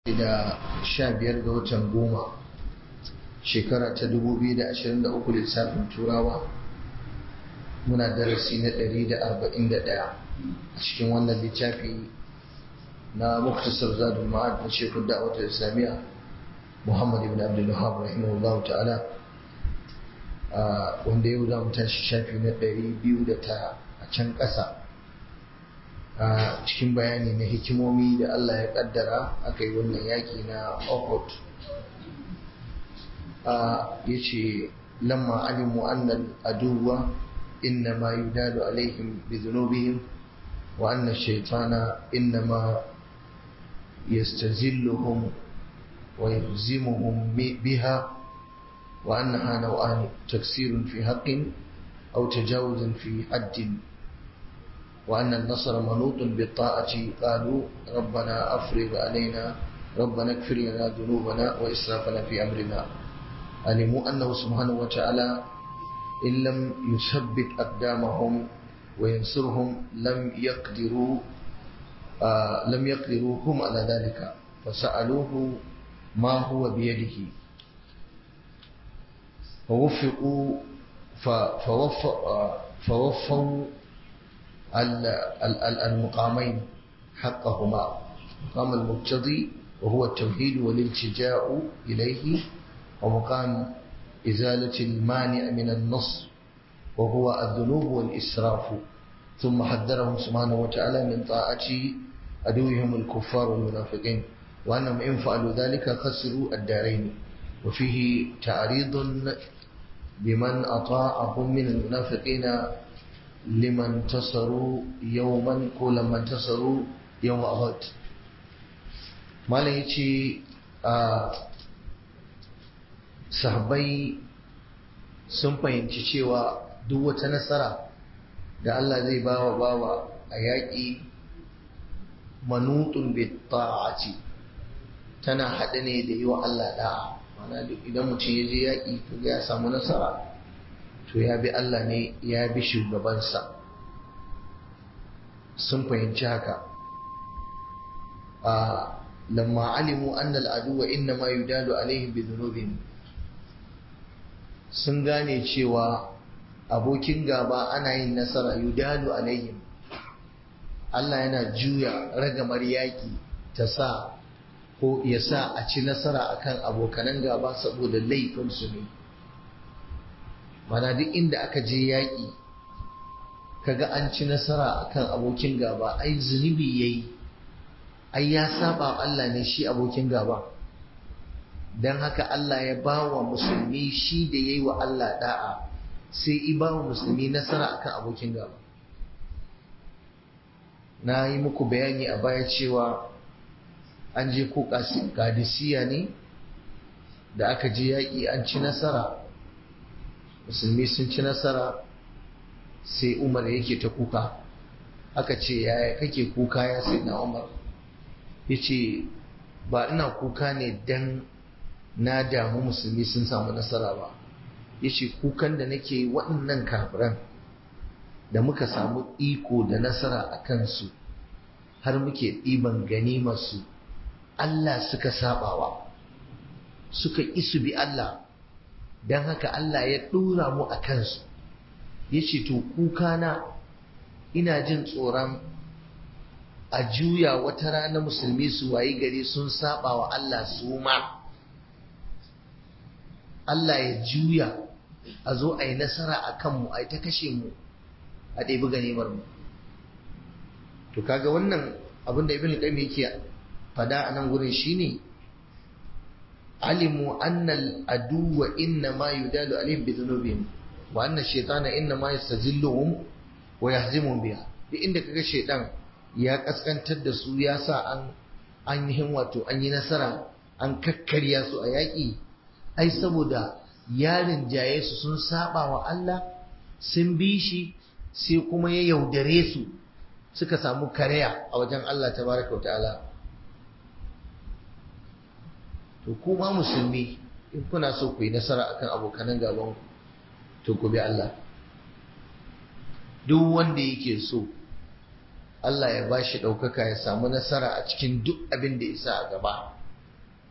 da 15 ga watan goma shekara ta 2023 lissafin turawa muna darasi na 141 a cikin wannan littafi na muktasar zadul ma'ad na shekul da'awatar islamiyya Muhammad ibn Abdul Wahhab rahimahullahu ta'ala, wanda yau za mu tashi shafi na 209 a can ƙasa a cikin bayani na hikimomi da Allah ya kaddara aka yi wannan yaƙi na Uhud. Ya ce lamma alimu annal aduwa innama yudalu alaihim bi dhunubihim wa anna shaytana innama yastazilluhum wa yulzimuhum biha wa annaha naw'an taksirun fi haqqin aw tajawuzun fi haddin وأن النصر منوط بالطاعة قالوا ربنا أفرغ علينا ربنا اغفر لنا ذنوبنا وإسرافنا في أمرنا. علموا أنه سبحانه وتعالى إن لم يثبت أقدامهم وينصرهم لم يقدروا هم على ذلك فسألوه ما هو بيده فوفوا المقامين حقهما، مقام المقتضي وهو التوحيد والالتجاء إليه، ومقام إزالة المانع من النصر وهو الذنوب والإسراف. ثم حذرهم سبحانه وتعالى من طاعة عدوهم الكفار والمنافقين، وأنهم إن فعلوا ذلك خسروا الدارين. وفيه تعريض بمن أطاعهم من المنافقين لمن انتصروا يوما ولما انتصروا يوم أحد. malai yace sahabbai sun fahimci cewa duk wata nasara da Allah zai bawa a yaƙi manutun bi ta'ati tana haɗe ne da yi wa Allah da'a. Mana idan mutum ya je yaƙi kaga ya samu nasara to ya bi Allah ne, ya bi shugabansa. Sun fahimci haka. Lamma alimu anna al'aduwa inna ma yudalu alaihim bi dhunubihim, sun gane cewa abokin gaba ana yin nasara yudalu alaihim, Allah yana juya ragamar yaƙi ta sa ko ya sa a ci nasara akan abokanan gaba saboda laifinsu ne. Mana duk inda aka je yaƙi kaga an ci nasara akan abokin gaba, ai zunubi yayi, ai ya saba Allah ne shi abokin gaba. Dan haka Allah ya bawa musulmi shi da yayi wa Allah da'a, sai i bawa musulmi nasara akan abokin gaba. Na yi muku bayani a baya cewa an je ko Qadisiyya ne da aka je yaƙi an ci nasara, musulmi sun ci nasara, sai Umar yake ta kuka. Aka ce yaya kake kuka ya sai na Umar? Yace ba ina kuka ne dan na damu musulmi sun samu nasara ba, yace kukan da nake waɗannan kafiran da muka samu iko da nasara a kansu har muke ɗiban ganimarsu, Allah suka sabawa, suka isu bi Allah, don haka Allah ya ɗora mu a kansu. Ya ce to kukana ina jin tsoron a juya wata rana musulmi su wayi gari sun saba wa Allah su ma, Allah ya juya a zo a yi nasara a kanmu, a yi ta kashe mu, a ɗebi ganimar mu. To kaga wannan abin da Ibn Qayyim yake fada a nan gurin shine alimu annal aduwa inna ma yudalu alaihim bi dhunubihim wa anna shaytana inna ma yastazilluhum wa yahzimuhum biha. Duk inda kaga shaytan ya kaskantar da su, ya sa an yi wato an yi nasara, an kakkarya su a yaƙi, ai saboda yarin jaye su sun saba wa Allah, sun bi shi, sai kuma ya yaudare su, suka samu karaya a wajen Allah tabaraka wa ta'ala. To kuma musulmi in kuna so ku yi nasara akan abokanan gaban ku, to ku bi Allah. Duk wanda yake so Allah ya bashi ɗaukaka ya samu nasara a cikin duk abin da isa a gaba,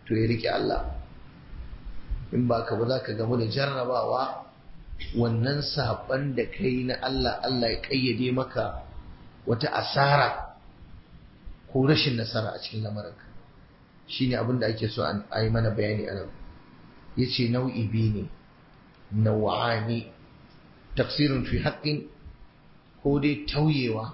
to ya rike Allah. In ba ka ba za ka gamu da jarrabawa, wannan saban da kai na Allah, Allah ya kayyade maka wata asara ko rashin nasara a cikin lamarinka. Shine abin da ake so a yi mana bayani a nan. Yace nau'i biyu ne, nau'ani, tafsirun fi haqqin, ko dai tauyewa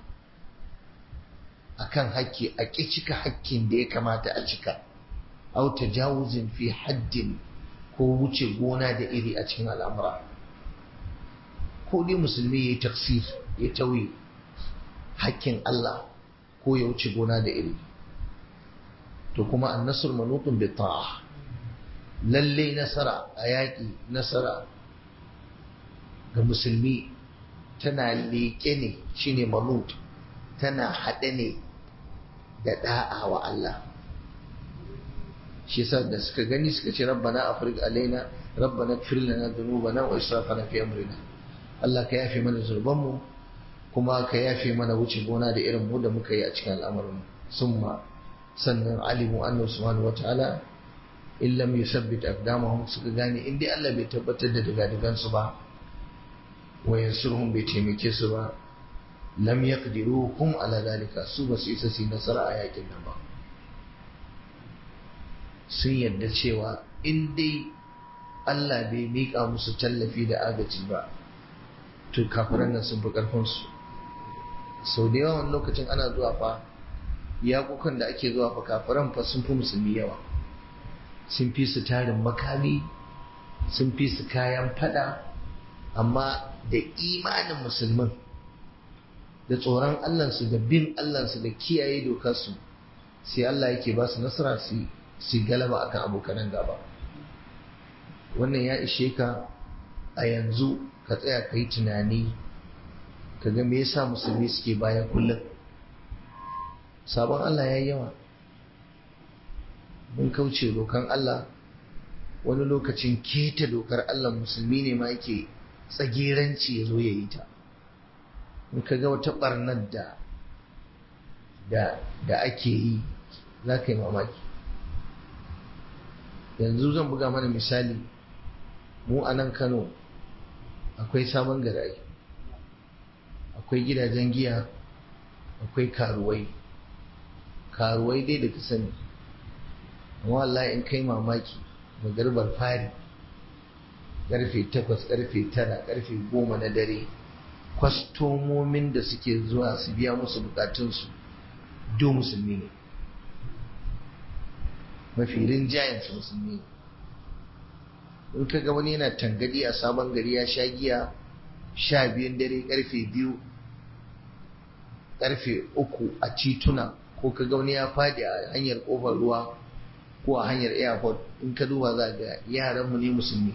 akan haƙƙi, a ƙi cika haƙƙin da ya kamata a cika, au tajawuzin fi haddin, ko wuce gona da iri a cikin al'amura. Ko dai musulmi ya yi taksir, ya tauye haƙƙin Allah, ko ya wuce gona da iri. To kuma annasur manutun bi ta'a, lalle nasara a yaƙi, nasara ga musulmi tana leƙe ne, shine manut, tana haɗe ne da da'a wa Allah. shi yasa da suka gani suka ce rabbana afriq alaina rabbana ighfir lana dhunubana wa israfana fi amrina, Allah ka yafe mana zurbanmu kuma ka yafe mana wuce gona da irin mu da muka yi a cikin al'amarin. Summa sannan alimu annahu subhanahu wataala in lam yusabbit aqdamahum, suka gane in dai Allah bai tabbatar da digadigan su ba, wa yansurhum bai taimake su ba, lam yaqdiruhum ala dalika, su ba su isa su yi nasara a yakin nan ba. Sun yarda cewa in dai Allah bai miƙa musu tallafi da agaji ba, to kafiran nan sun fi ƙarfinsu. Sau da yawan lokacin ana zuwa fa yaƙukan da ake zuwa fa kafiran fa sun fi musulmi yawa, sun fi su tarin makami, sun fi su kayan fada, amma da imanin musulmin da tsoron Allahnsu da bin Allahnsu da kiyaye dokarsu, sai Allah yake ba su nasara su galaba akan abokanan gaba. Wannan ya ishe ka a yanzu ka tsaya ka yi tunani ka ga me yasa musulmi suke baya kullum. Sabon Allah ya yi yawa, mun kauce dokan Allah, wani lokacin keta dokar Allah musulmi ne ma yake tsageranci ya zo ya yi ta. In ka ga wata barnar da ake yi za ka yi mamaki. Yanzu zan buga mana misali, mu a nan Kano akwai sabon gari, akwai gidajen giya, akwai karuwai dai da ka sani. amma wallahi in kai mamaki, magarbar fari karfe 8, karfe 9, karfe 10 na dare, kwastomomin da suke zuwa su biya musu bukatunsu do musulmi ne, mafi rinjayen su musulmi ne. in ka ga wani yana tangadi a sabon gari ya sha giya 12 dare, karfe 2, karfe 3 a tituna, ko ka ga wani ya fadi a hanyar kofar ruwa ko a hanyar airport, in ka duba za ga yaranmu ne musulmi,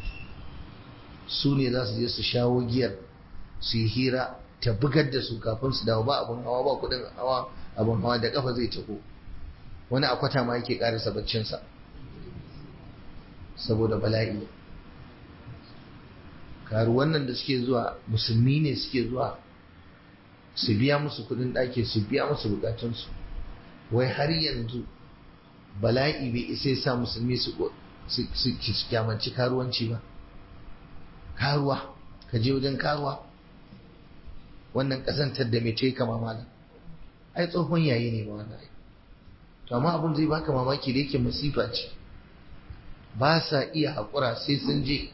su ne za su je su shawo giyar su yi hira ta bugar da su kafin su dawo, ba abin hawa, ba kudin hawa abin hawa, da kafa zai taho. Wani akwata ma yake karasa baccinsa saboda bala'i. Karuwan nan da suke zuwa musulmi ne, suke zuwa su biya musu kudin ɗaki, su biya musu bukatunsu. Wai har yanzu bala'i bai isa sa musulmi su kyamanci karuwanci ba. Karuwa, ka je wajen karuwa, wannan ƙazantar da mai ta yi kama malam, ai tsohon yayi ne ba wannan. To amma abin zai baka mamaki da yake masifa ce, ba sa iya haƙura sai sun je.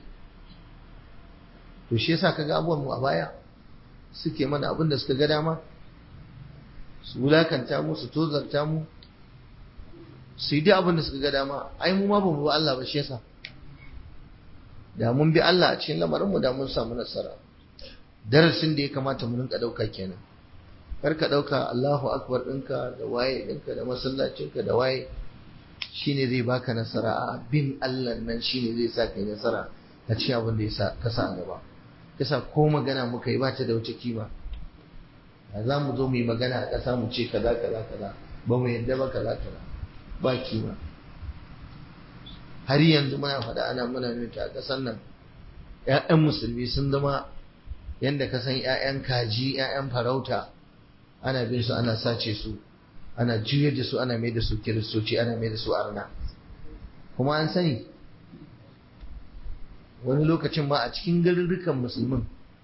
To shi yasa kaga abubuwan mu a baya suke mana abin da suka ga dama, su wulakanta mu, su tozarta mu, su yi duk abin da suka ga dama. Ai mu ma ba mu bi Allah ba, shi yasa da mun bi Allah a cikin lamarin mu da mun samu nasara. Darasin da ya kamata mu rinka dauka kenan. Kar ka dauka Allahu akbar ɗinka da waye ɗinka da masallacinka da waye shine zai baka nasara. A bin Allah nan shine zai sa kai nasara a cikin abin da ya ka sa a gaba. Kasa ko magana muka yi ba ta da wata kima. Za mu zo mu yi magana a ƙasa mu ce kaza kaza kaza, ba mu yadda ba kaza kaza, ba kima. Har yanzu muna faɗa ana muna nuna a ƙasar nan ‘ya'yan musulmi sun zama yadda ka san ‘ya'yan kaji, ‘ya'yan farauta, ana bin su, ana sace su, ana juyar da su, ana mai da su kiristoci, ana mai da su arna. kuma an sani wani lokacin ma a cikin garurrukan musulmin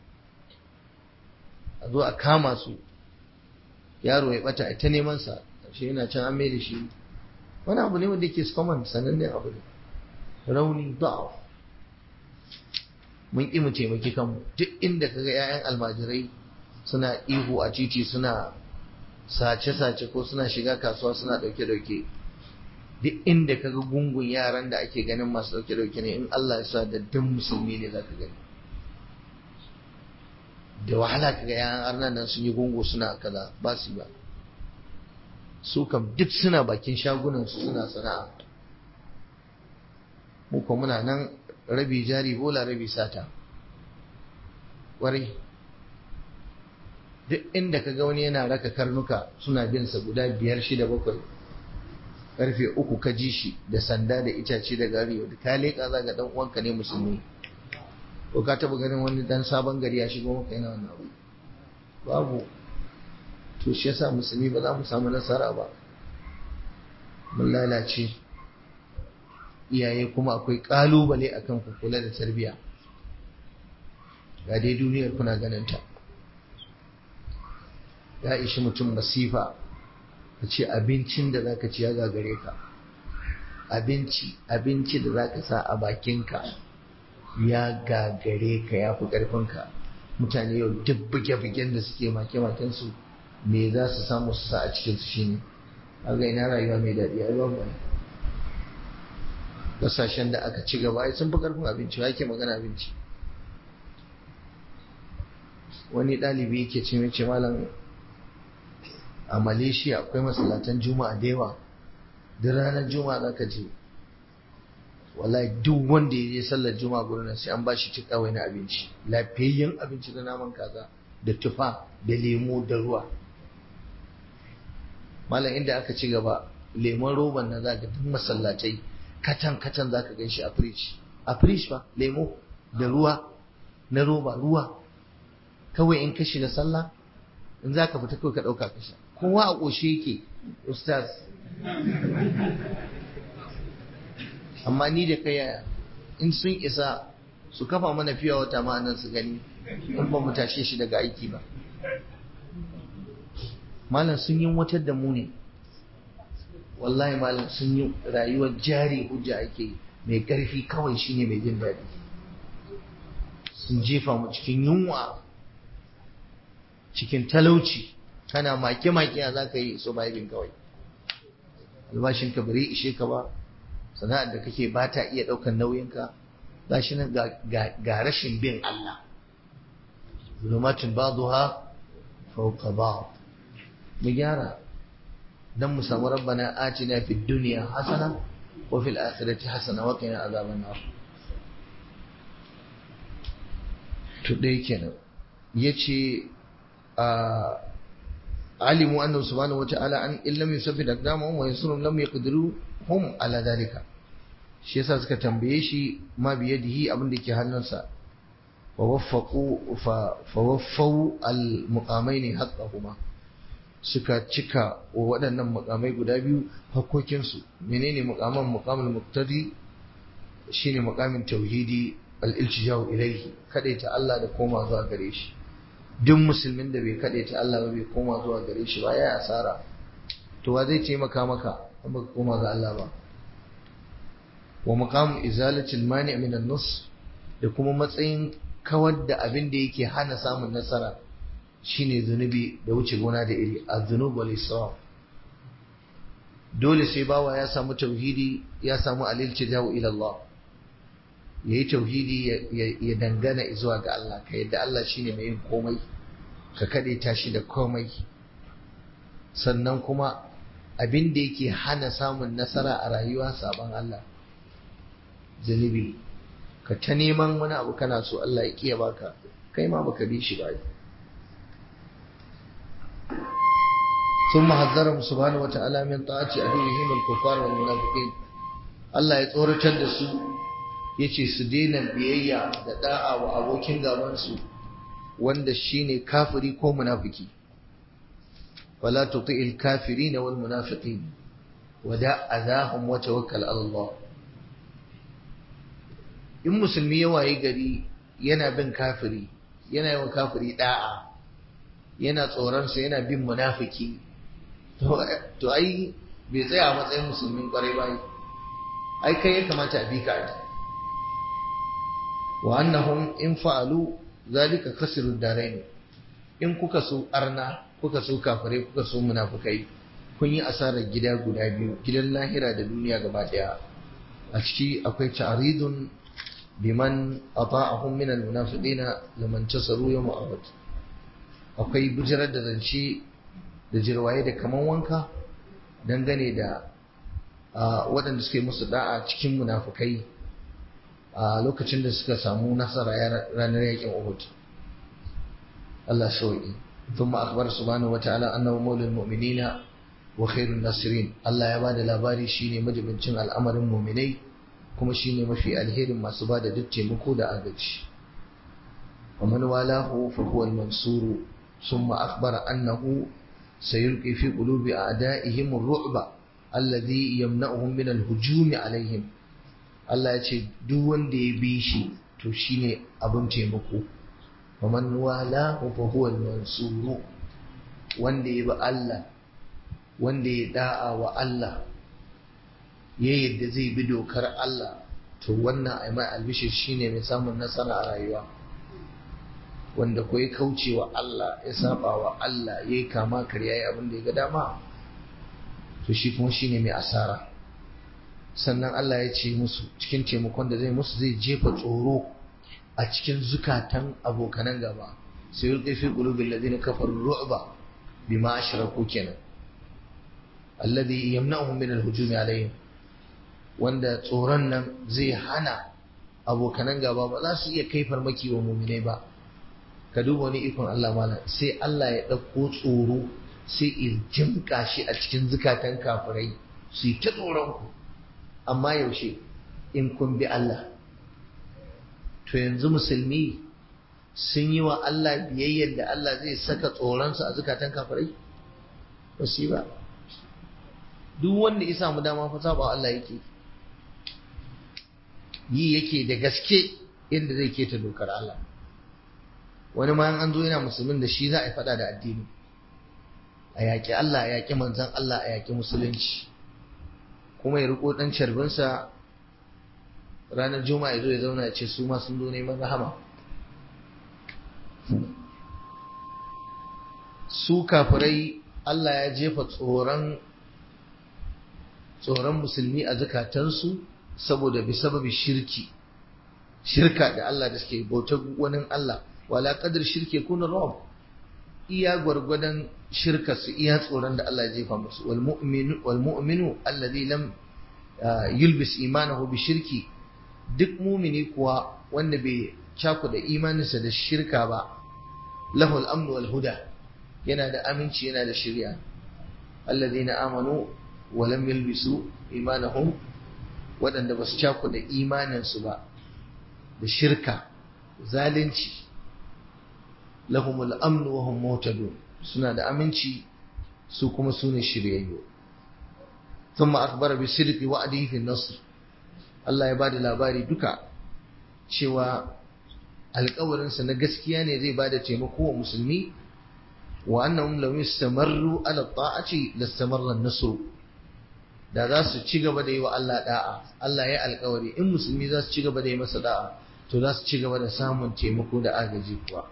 a zo a kama su yaro ya bata ta neman sa shi yana can an mai da shi wani abu ne wanda yake common sanannen abu ne rauni da'af mun ƙi mu taimaki kanmu duk inda kaga 'ya'yan almajirai suna ihu a titi suna sace-sace ko suna shiga kasuwa suna ɗauke-ɗauke duk inda kaga gungun yaran da ake ganin masu ɗauke-ɗauke ne in Allah ya sa da duk musulmi ne za ka gani da wahala kaga 'ya'yan arnan nan sun yi gungu suna kaza ba su ba su kam duk suna bakin shagunan su suna sana'a mu kuma muna nan rabi jari bola rabi sata ƙwarai duk inda ka ga wani yana raka karnuka suna bin sa guda 5, 6, 7 karfe 3 ka ji shi da sanda da itace da gari da ka leƙa za ga dan uwanka ne musulmi ko ka taba ganin wani dan sabon gari ya shigo maka yana wannan abu babu to shi yasa musulmi ba za mu samu nasara ba mun lalace iyaye kuma akwai kalubale akan ku kula da tarbiyya ga dai duniyar kuna ganin ta ya ishi mutum masifa ka ce abincin da zaka ci ya gagare ka abinci da zaka sa a bakinka ya gagare ka ya fi karfinka mutane yau duk buge-bugen da suke make-maken su me za su samu su sa a cikin su shine kaga ina rayuwa mai daɗi ai babu kasashen da aka ci gaba ai sun fi karfin abinci wa yake magana abinci wani ɗalibi yake ce malam a Malaysia akwai masallatan juma'a da yawa duk ranar juma'a za ka je wallahi duk wanda ya je sallar juma'a gurin sai an ba shi cikawai na abinci lafiyayyen abinci da naman kaza da tufa da lemo da ruwa malam inda aka ci gaba lemon roban na za ka duk masallatai katan za ka gan shi a fridge fa lemo da ruwa na roba ruwa kawai in ka shiga sallah in za ka fita kawai ka ɗauka ka sha kowa a ƙoshe yake ustaz amma ni da kai in sun isa su kafa mana fiya wata ma'anar su gani in ba mu tashe shi daga aiki ba malam sun yi watar da mu ne wallahi malam sun yi rayuwar jari hujja ake mai ƙarfi kawai shine mai jin daɗi sun jefa mu cikin yunwa cikin talauci kana make-make za ka yi surviving kawai albashin ka bari ishe ka ba sana'ar da kake ba ta iya ɗaukar nauyinka ga shi nan ga rashin bin Allah zulumatun ba'dha fawqa ba'd mu gyara dan mu samu rabbana atina fid dunya hasana wa fil akhirati hasana wa qina azaban nar to dai kenan yace alimu annahu subhanahu wa ta'ala an illam yusaffid aqdamahum wa yansurum lam yaqdiruhum ala dalika shi yasa suka tambaye shi ma biyadihi abin da ke hannunsa wa waffau al muqamaini haqqahuma suka cika wa waɗannan muqamai guda biyu hakokinsu menene muqamul muqtadi shine muqamin tauhidi al iltija'u ilayhi kadaita Allah da koma zuwa gare shi duk musulmin da bai kadaita Allah ba bai koma zuwa gare shi ba ya asara to wa zai taimaka maka in baka koma ga Allah ba wa maqam izalati al-mani' min an-nus da kuma matsayin kawar da abin da yake hana samun nasara shine zunubi da wuce gona da iri az-zunub wal israf dole sai bawa ya samu tauhidi ya samu al-iltija'u ila Allah yayi tauhidi ya dangana zuwa ga Allah ka yadda Allah shine mai yin komai ka kade tashi da komai sannan kuma abin da yake hana samun nasara a rayuwa saban Allah zunubi ka ta neman wani abu kana so Allah ya kiya baka kai ma baka bi shi ba ثم حذرهم سبحانه وتعالى من طاعة عدوهم الكفار والمنافقين Allah ya tsoratar da su yace su daina biyayya da da'a wa abokin gaban su wanda shine kafiri ko munafiki wala tuti'il kafirin wal munafiqin wada adahum wa tawakkal ala Allah in musulmi ya wayi gari yana bin kafiri, yana yawan kafiri da'a, yana tsoronsa, yana bin munafiki, to ai bai tsaya a matsayin musulmin kwarai ba, ai kai ya kamata a bi ka aji. Wa annahum in fa'alu zalika khasiru darain, in kuka so arna, kuka so kafirai, kuka so munafikai, kun yi asarar gida guda biyu, gidan lahira da duniya gaba daya. A ciki akwai ta'ridun biman ata'ahum min almunafiqina laman tasaru yawm uhud, akwai bijirar da zance da jirwaye da kaman wanka dangane da waɗanda suke musu da'a cikin munafikai a lokacin da suka samu nasara ranar yakin Uhud. Allah sauki. ثم أخبر سبحانه وتعالى أنه مولى المؤمنين وخير الناصرين. Allah ya bada labari shine majibincin al'amarin mu'minai kuma shine mafi alherin masu bada duk taimako da agaji. ومن والاه فهو المنصور. ثم أخبر أنه سيلقي في قلوب أعدائهم الرعب الذي يمنعهم من الهجوم عليهم. Allah ya ce duk wanda ya bi shi to shine abin taimako. ومن والاه فهو المنصور. wanda ya bi Allah, wanda ya da'a wa Allah, ya yadda zai bi dokar Allah, to wannan ai mai albishir shine mai samun nasara a rayuwa. Wanda ko ya kauce wa Allah, ya saba wa Allah, ya yi kama karya, ya abin da ya ga dama, to shi kuma shine mai asara. Sannan Allah ya ce musu cikin taimakon da zai musu, zai jefa tsoro a cikin zukatan abokanan gaba. sai yulqi fi qulubil ladina kafaru ru'ba bima ashraku kenan, alladhi yamna'uhum min al-hujum alayhim, wanda tsoron nan zai hana abokanan gaba ba za su iya kai farmaki wa mu'minai ba. Ka duba wani ikon Allah mana, sai Allah ya ɗauko tsoro sai ya jimka shi a cikin zukatan kafirai su yi ta tsoron ku, amma yaushe in kun bi Allah. To yanzu musulmi sun yi wa Allah biyayyar da Allah zai saka tsoronsu a zukatan kafirai? Ba su yi ba. Duk wanda ya samu dama fa saba Allah yake yi, yake da gaske inda zai keta dokar Allah. Wani ma an zo yana musulmin da shi za a yi fada da addini, a yaƙi Allah, a yaƙi manzon Allah, a yaƙi musulunci, kuma ya riko ɗan carbinsa ranar juma'a ya zo ya zauna ya ce su ma sun zo neman rahama. Su kafirai Allah ya jefa tsoron musulmi a zukatansu saboda bi sababi shirka da Allah da suke bautar wani Allah. Wala qadar shirke kuna rob, iya gwargwadon shirka su iya tsoron da Allah ya jefa musu. Wal mu'minu alladhi lam yulbis imanahu bi shirki, duk mumini kuwa wanda bai cakuda imaninsa da shirka ba, lahul amnu wal huda, yana da aminci, yana da shirya. Alladhina amanu wa lam yalbisu imanahum, wadanda basu cakuda imaninsu ba da shirka, zalunci, lahumul amnu wa hum muhtadun, suna da aminci su kuma sune shiryayyu. Thumma akhbara bi sidqi wa'dihi fi an-nasr. Allah ya bada labari duka cewa alƙawarinsa na gaskiya ne zai bada taimako wa musulmi, wa annahum law istamarru ala ta'ati lastamarra an-nasr. Da za su ci gaba da yi wa Allah da'a, Allah ya alƙawari in musulmi za su ci gaba da yi masa da'a, to za su ci gaba da samun taimako da agaji kuwa.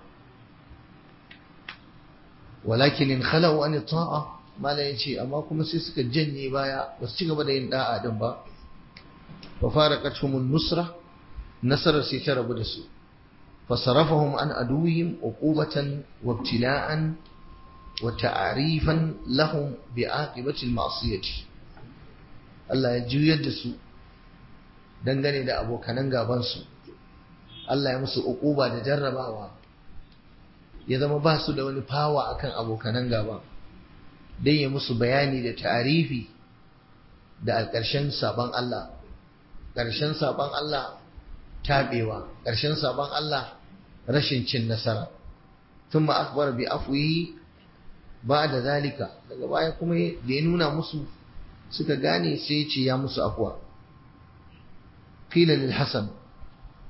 Walakin in khalau an ta'a, mala yace amma kuma sai suka janye baya, ba su ci gaba da yin da'a din ba. ففارقتهم النصرة، نصر سيتر بدسو، فصرفهم عن عدوهم عقوبة وابتلاء وتعريفا لهم بعاقبة المعصية. الله يجو يدسو dangane da abokanan gabansu, Allah ya musu uquba da jarrabawa, ya zama ba su da wani fawa akan abokanan gaba, dan ya musu bayani da ta'arifi da ƙarshen sabon Allah. Ƙarshen saban Allah taɓewa, ƙarshen saban Allah rashin cin nasara. Thumma akhbara bi afwihi ba'da zalika, daga baya kuma da ya nuna musu suka gane sai ya ce ya musu afwa. Qila lil Hasan,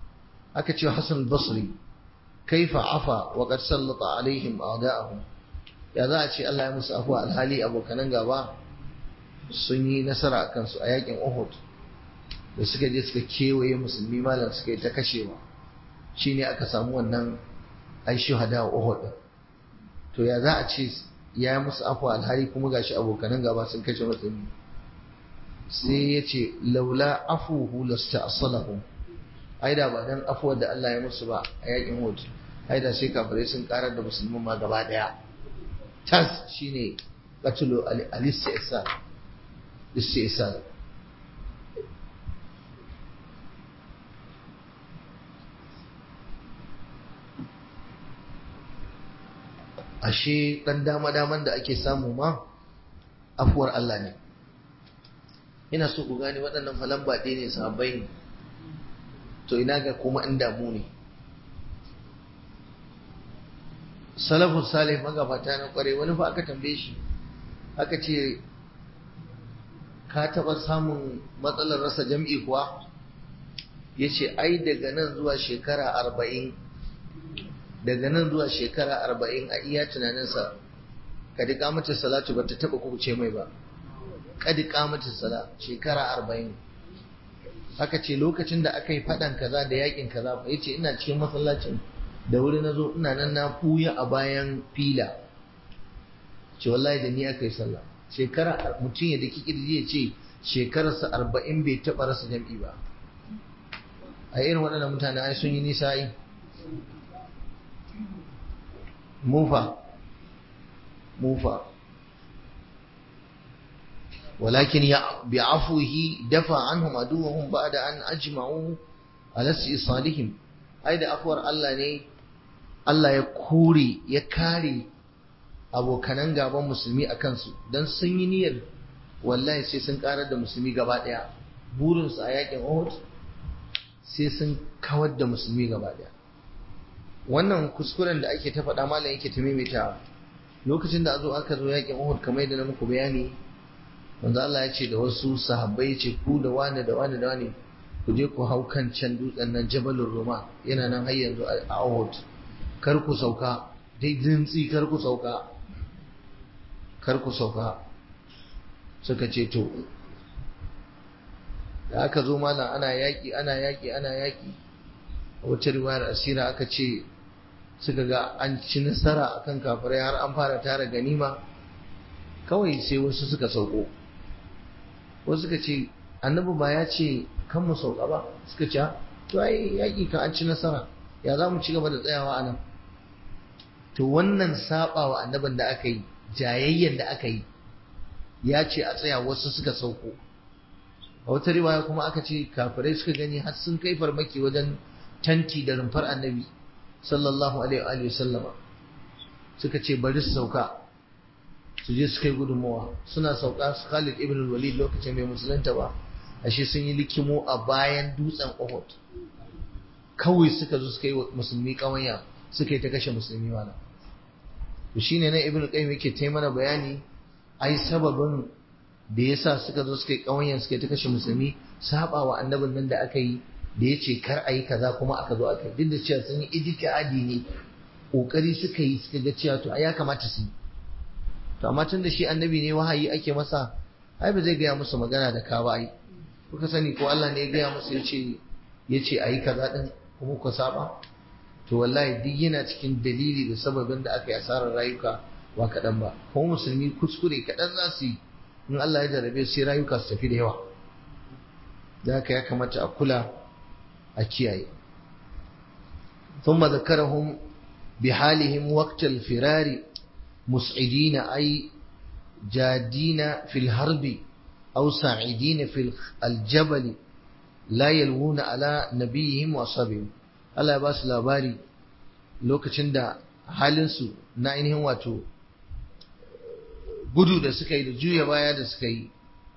aka ce Hassan al-Basri kaifa afa wa qad sallata alaihim a'da'ahum, ya za a ce Allah ya musu afwa alhali abokanan gaba sun yi nasara a kansu a yakin Uhud da suka je suka kewaye musulmi malam suka yi ta kashewa, shine aka samu wannan ai shuhada Uhud. To ya za a ce ya yi musu afwa alhali kuma gashi abokanan gaba sun kashe musulmi? Sai ya ce laula afuhu lasta'salahum, ai da ba dan afuwar da Allah ya musu ba a yakin Uhud, ai da sai kafirai sun karar da musulmin ma gaba daya. Tas shine qatlu al-istisal. Ashe dan dama-daman da ake samu ma afuwar Allah ne. Ina so ku gane waɗannan falan baɗe ne, sahabbai ne, to ina ga kuma in damu ne. Salafus salih magabata na kware, wani fa aka tambaye shi aka ce ka taɓa samun matsalar rasa jam'i kuwa? Ya ce ai daga nan zuwa shekara 40, daga nan zuwa shekara 40 a iya tunaninsa kadi kamatar salatu ba ta taɓa kuce mai ba. Kadi kamatar sala shekara 40. Aka ce lokacin da aka yi faɗan kaza da yakin kaza, ya ce ina cikin masallacin da wuri na zo ina nan na ɓuya a bayan fila, ce wallahi da ni aka yi sallah. Shekara mutum ya da kirji ya ce shekararsa 40 bai taɓa rasa jam'i ba. A irin waɗannan mutane ai sun yi nisa yi. Mufa walakin ya bi'afuhi dafa anhum aduwwahum ba'da an ajma'u ala istisalihim. Ai da afuwar Allah ne Allah ya kore ya kare abokanan gaban musulmi a kansu, don sun yi niyyar wallahi sai sun karar da musulmi gaba daya. Burinsu a yakin Uhud sai sun kawar da musulmi gaba daya. Wannan kuskuren da ake ta faɗa malam yake ta maimaita, lokacin da aka zo yakin Uhud kamar yadda na muku bayani, manzo Allah ya ce da wasu sahabbai, ya ce ku da wani da wani da wani ku je ku hau kan can dutsen nan Jabalur Ruma, yana nan har yanzu a Uhud, kar ku sauka dai zintsi, kar ku sauka suka ce to da aka zo malam ana yaƙi a wata riwayar asira aka ce suka ga an ci nasara akan kafirai har an fara tara ganima, kawai sai wasu suka sauko. Wasu suka ce annabi ba ya ce kan mu sauka ba, suka ce to ai yaƙi ka an ci nasara, ya za mu ci gaba da tsayawa a nan? To wannan saba wa annabin da aka yi, jayayyen da aka yi, ya ce a tsaya, wasu suka sauko. A wata riwaya kuma aka ce kafirai suka gani har sun kai farmaki wajen tanti da rumfar annabi sallallahu alaihi wa sallama, suka ce bari su sauka su je su kai gudunmawa. Suna sauka su Khalid ibn Walid lokacin bai musulunta ba, ashe sun yi likimo a bayan dutsen Uhud, kawai suka zo suka yi musulmi kawanya, suka yi ta kashe musulmi mana. To shine nan Ibn Qayyim yake ta mana bayani, ai sababin da yasa suka zo suka yi kawanyan suka yi ta kashe musulmi, saba wa annabin nan da aka yi, da ya ce kar a yi kaza kuma aka zo aka yi. Duk da cewa sun yi ijtihadi ne, kokari suka yi suka ga cewa to ai ya kamata su yi. To amma tun da shi annabi ne, wahayi ake masa, ai ba zai gaya musu magana da ka ba. Ai kuka sani ko Allah ne ya gaya musu yace ayi kaza din kuma ku saba? To wallahi duk yana cikin dalili da sababin da aka yi asarar rayuka ba kaɗan ba. Kuma musulmi kuskure kaɗan za su yi, in Allah ya jarabe sai rayuka su tafi da yawa. Da haka ya kamata a kula a kiyaye. ثم ذكرهم بحالهم وقت الفرار مسعدين أي جادين في الحرب أو ساعدين في الجبل لا يلوون على نبيهم وصحبهم. Allah ya ba su labari lokacin da halinsu na ainihin wato gudu da suka yi da juya baya da suka yi,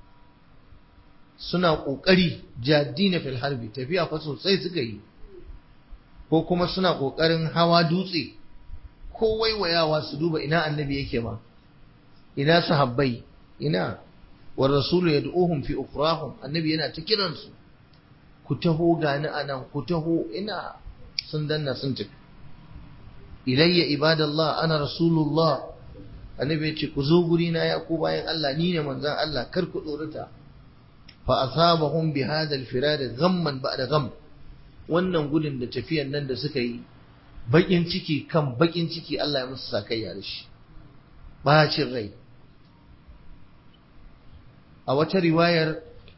suna ƙoƙari jadina fil harbi, tafiya fa sosai suka yi, ko kuma suna ƙoƙarin hawa dutse ko waiwayawa su duba ina annabi yake ma, ina sahabbai, ina wa rasulu yad'uhum fi ukhrahum, annabi yana ta kiransu, ku taho gani anan, ku taho, ina sun danna sun tafi. Ilayya ibadallah ana rasulullah, annabi ya ce ku zo guri na ya ku bayan Allah, ni ne manzon Allah, kar ku tsorata. Fa asabahum bi hadha al-firar ghamman ba'da gham, wannan gudun da tafiyan nan da suka yi bakin ciki kan bakin ciki Allah ya musu sakayya da shi, bacin rai. A wata riwayar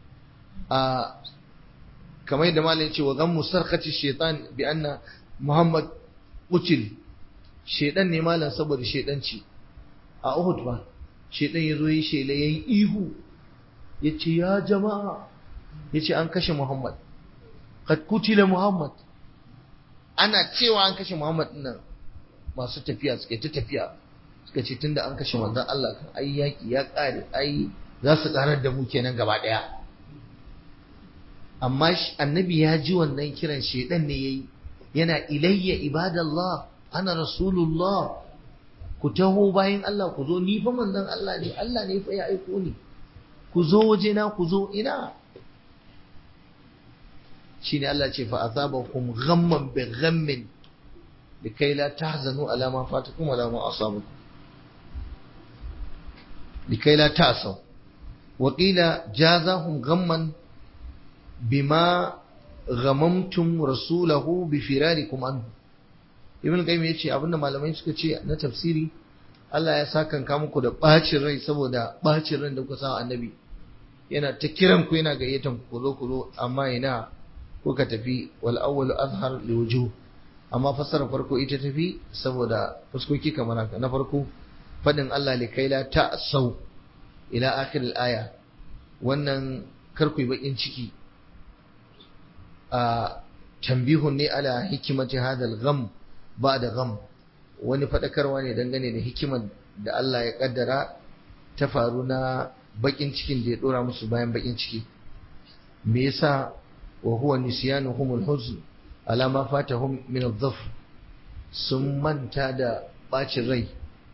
kamar da malai ce wa ghammu sarqati shaitan bi anna Muhammad qutil, shaitan ne malam saboda shaitanci a Uhud ba, shaitan yazo yi shela yayi ihu yace ya jama'a, yace an kashe Muhammad, kad kutila Muhammad. Ana cewa an kashe Muhammad nan masu tafiya suka ta tafiya suka ce tunda an kashe manzon Allah kan ai yaki ya kare, ai za su karar da mu kenan gaba daya. Amma annabi ya ji wannan kiran shedan ne yayi, yana ilayya ibadallah ana rasulullah, ku taho bayan Allah ku zo, ni fa manzon Allah ne, Allah ne fa ya aiko ni, ku zo waje na, ku zo ina. shine Allah ce fa asabakum ghamman bi ghammin likai la tahzanu ala ma fatakum wala ma asabakum likai la ta'saw. Wa qila jazahum ghamman bima ghamamtum rasulahu bi firarikum anhu. Ibn Qayyim yace abinda malamai suka ce na tafsiri, Allah ya sakanka muku da bacin rai saboda bacin ran da kuka sa annabi, yana ta kiran ku, yana gayyatan ku zo amma ina kuka tafi. Wal awwalu azhar li wujuh, amma fassara farko ita tafi saboda fuskoki kamar haka. Na farko fadin Allah li kai la ta'sau ila akhir al-aya, wannan kar ku yi bakin ciki, a tambihun ne ala hikimati hadal gham ba'da gham, wani fadakarwa ne dangane da hikimar da Allah ya kaddara ta faru na bakin cikin da ya dora musu bayan bakin ciki. Me yasa? wa huwa nisyanuhum al-huzn ala ma fatahum min adh-dhafr, sun manta da bacin rai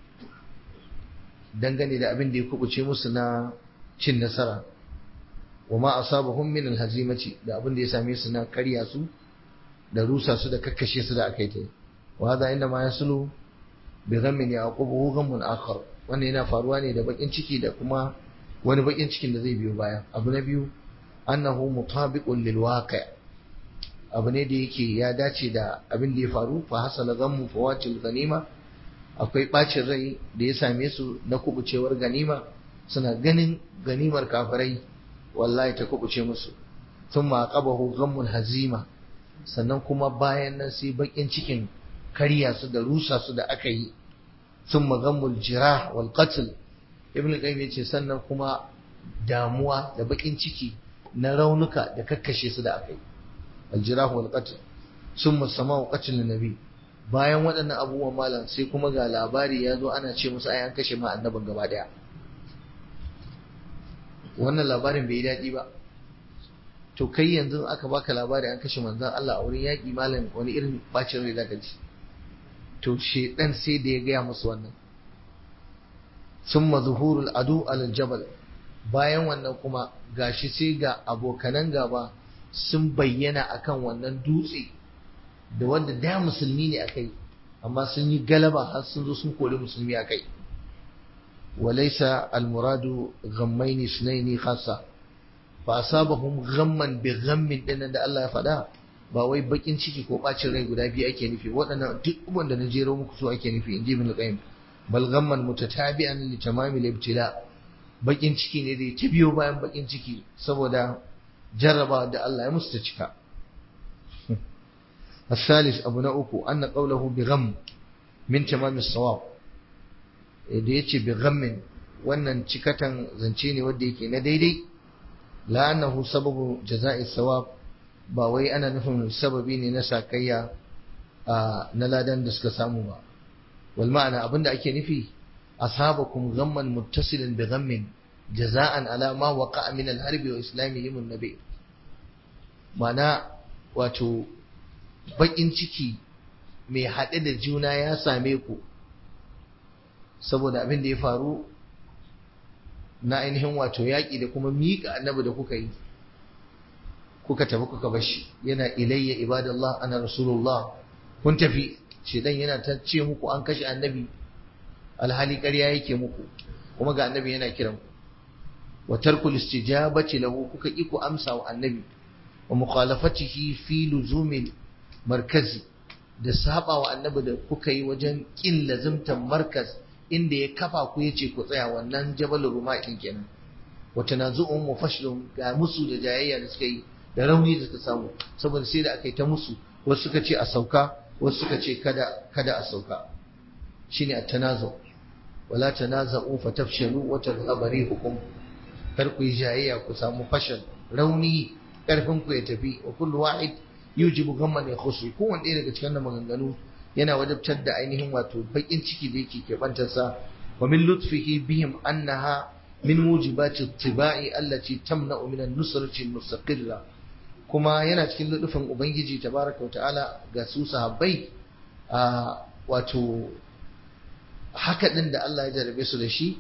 dangane da abin da ya kubuce musu na cin nasara. wa ma asabahum min al-hazimati, da abin da ya same su na karya su da rusa su da kakkashe su da akai ta. wa hada inda ma yasulu bi ghammin yaqubuhu ghammun akhar, wannan yana faruwa ne da bakin ciki da kuma wani bakin cikin da zai biyo baya. Abu na biyu annahu mutabiqun lil waqi', abu ne da yake ya dace da abin da ya faru. fa hasala ghammu fawatil ghanima, akwai bacin rai da ya same su na kubucewar ganima, suna ganin ganimar kafirai wallahi ta kubuce musu. thumma aqabahu ghammul hazima, sannan kuma bayan nan sai bakin cikin karya su da rusa su da aka yi. thumma ghammul jirah wal qatl, ibn qayyim yace sannan kuma damuwa da bakin ciki na raunuka da kakkashe su da aka yi. al jirah wal qatl thumma sama'u qatl nabi, bayan waɗannan abubuwan malam sai kuma ga labari ya zo ana ce musu ai an kashe ma annabin gaba daya. wannan labarin bai yi daɗi ba. to kai yanzu aka baka labari an kashe manzon Allah a wurin yaƙi malam, wani irin bacin rai zaka ji? to shedan sai da ya gaya musu wannan. summa zuhurul adu alal jabal, bayan wannan kuma gashi sai ga abokanan gaba sun bayyana akan wannan dutse da wanda da musulmi ne akai, amma sun yi galaba har sun zo sun kori musulmi akai. walaysa almuradu ghammaini sunaini khassa, fa asabahum ghamman bi ghammin din da Allah ya faɗa, ba wai bakin ciki ko bacin rai guda biyu ake nufi. waɗannan duk wanda na jero muku so ake nufi, inji Ibn Qayyim. bal ghamman mutatabi'an li tamami al-ibtila, bakin ciki ne da ta biyo bayan bakin ciki saboda jarraba da Allah ya musu ta cika. الثالث أبو نأكو أن قوله بغم من تمام الصواب, da yace bi ghammin, wannan cikatan zance ne wanda yake na daidai. la annahu sababu jaza'i sawab, ba wai ana nufin sababi ne na sakayya na ladan da suka samu ba. wal ma'ana, abinda ake nufi asabakum ghamman muttasilan bi ghammin jaza'an ala ma waqa'a min al-harbi wa islamihim an-nabi. ma'ana wato bakin ciki mai haɗe da juna ya same ku saboda abin da ya faru na ainihin wato yaƙi da kuma miƙa annabi da kuka yi, kuka tafi kuka bashi yana ilayya ibadallah ana rasulullah, kun tafi shedan yana ta ce muku an kashe annabi, alhali ƙarya yake muku, kuma ga annabi yana kiran ku. wa tarkul istijabati lahu, kuka ki ku amsa wa annabi, wa mukhalafatihi fi luzumil markazi, da saba wa annabi da kuka yi wajen kin lazimtan markaz inda ya kafa ku yace ku tsaya, wannan jabal ruma din kenan. wa tanazu'un mufashlun, ga musu da jayayya da suka yi da rauni da suka samu, saboda sai da aka yi ta musu, wasu suka ce a sauka, wasu suka ce kada a sauka, shine at-tanazu. wala tanaza'u fatafshalu wa tadhhabu rihukum, kar ku yi jayayya ku samu fashal, rauni, karfin ku ya tafi. wa kullu wahid yujibu ghamman yakhusu, kowanne ɗaya daga cikin maganganu yana wajabtar da ainihin wato bakin ciki da yake kebantar sa. wa min lutfihi bihim annaha min mujibati tibai allati tamna'u min an-nusrati al-mustaqirra, kuma yana cikin lutfin ubangiji tabaraka wa ta'ala ga su sahabbai, wato haka din da Allah ya jarabe su da shi,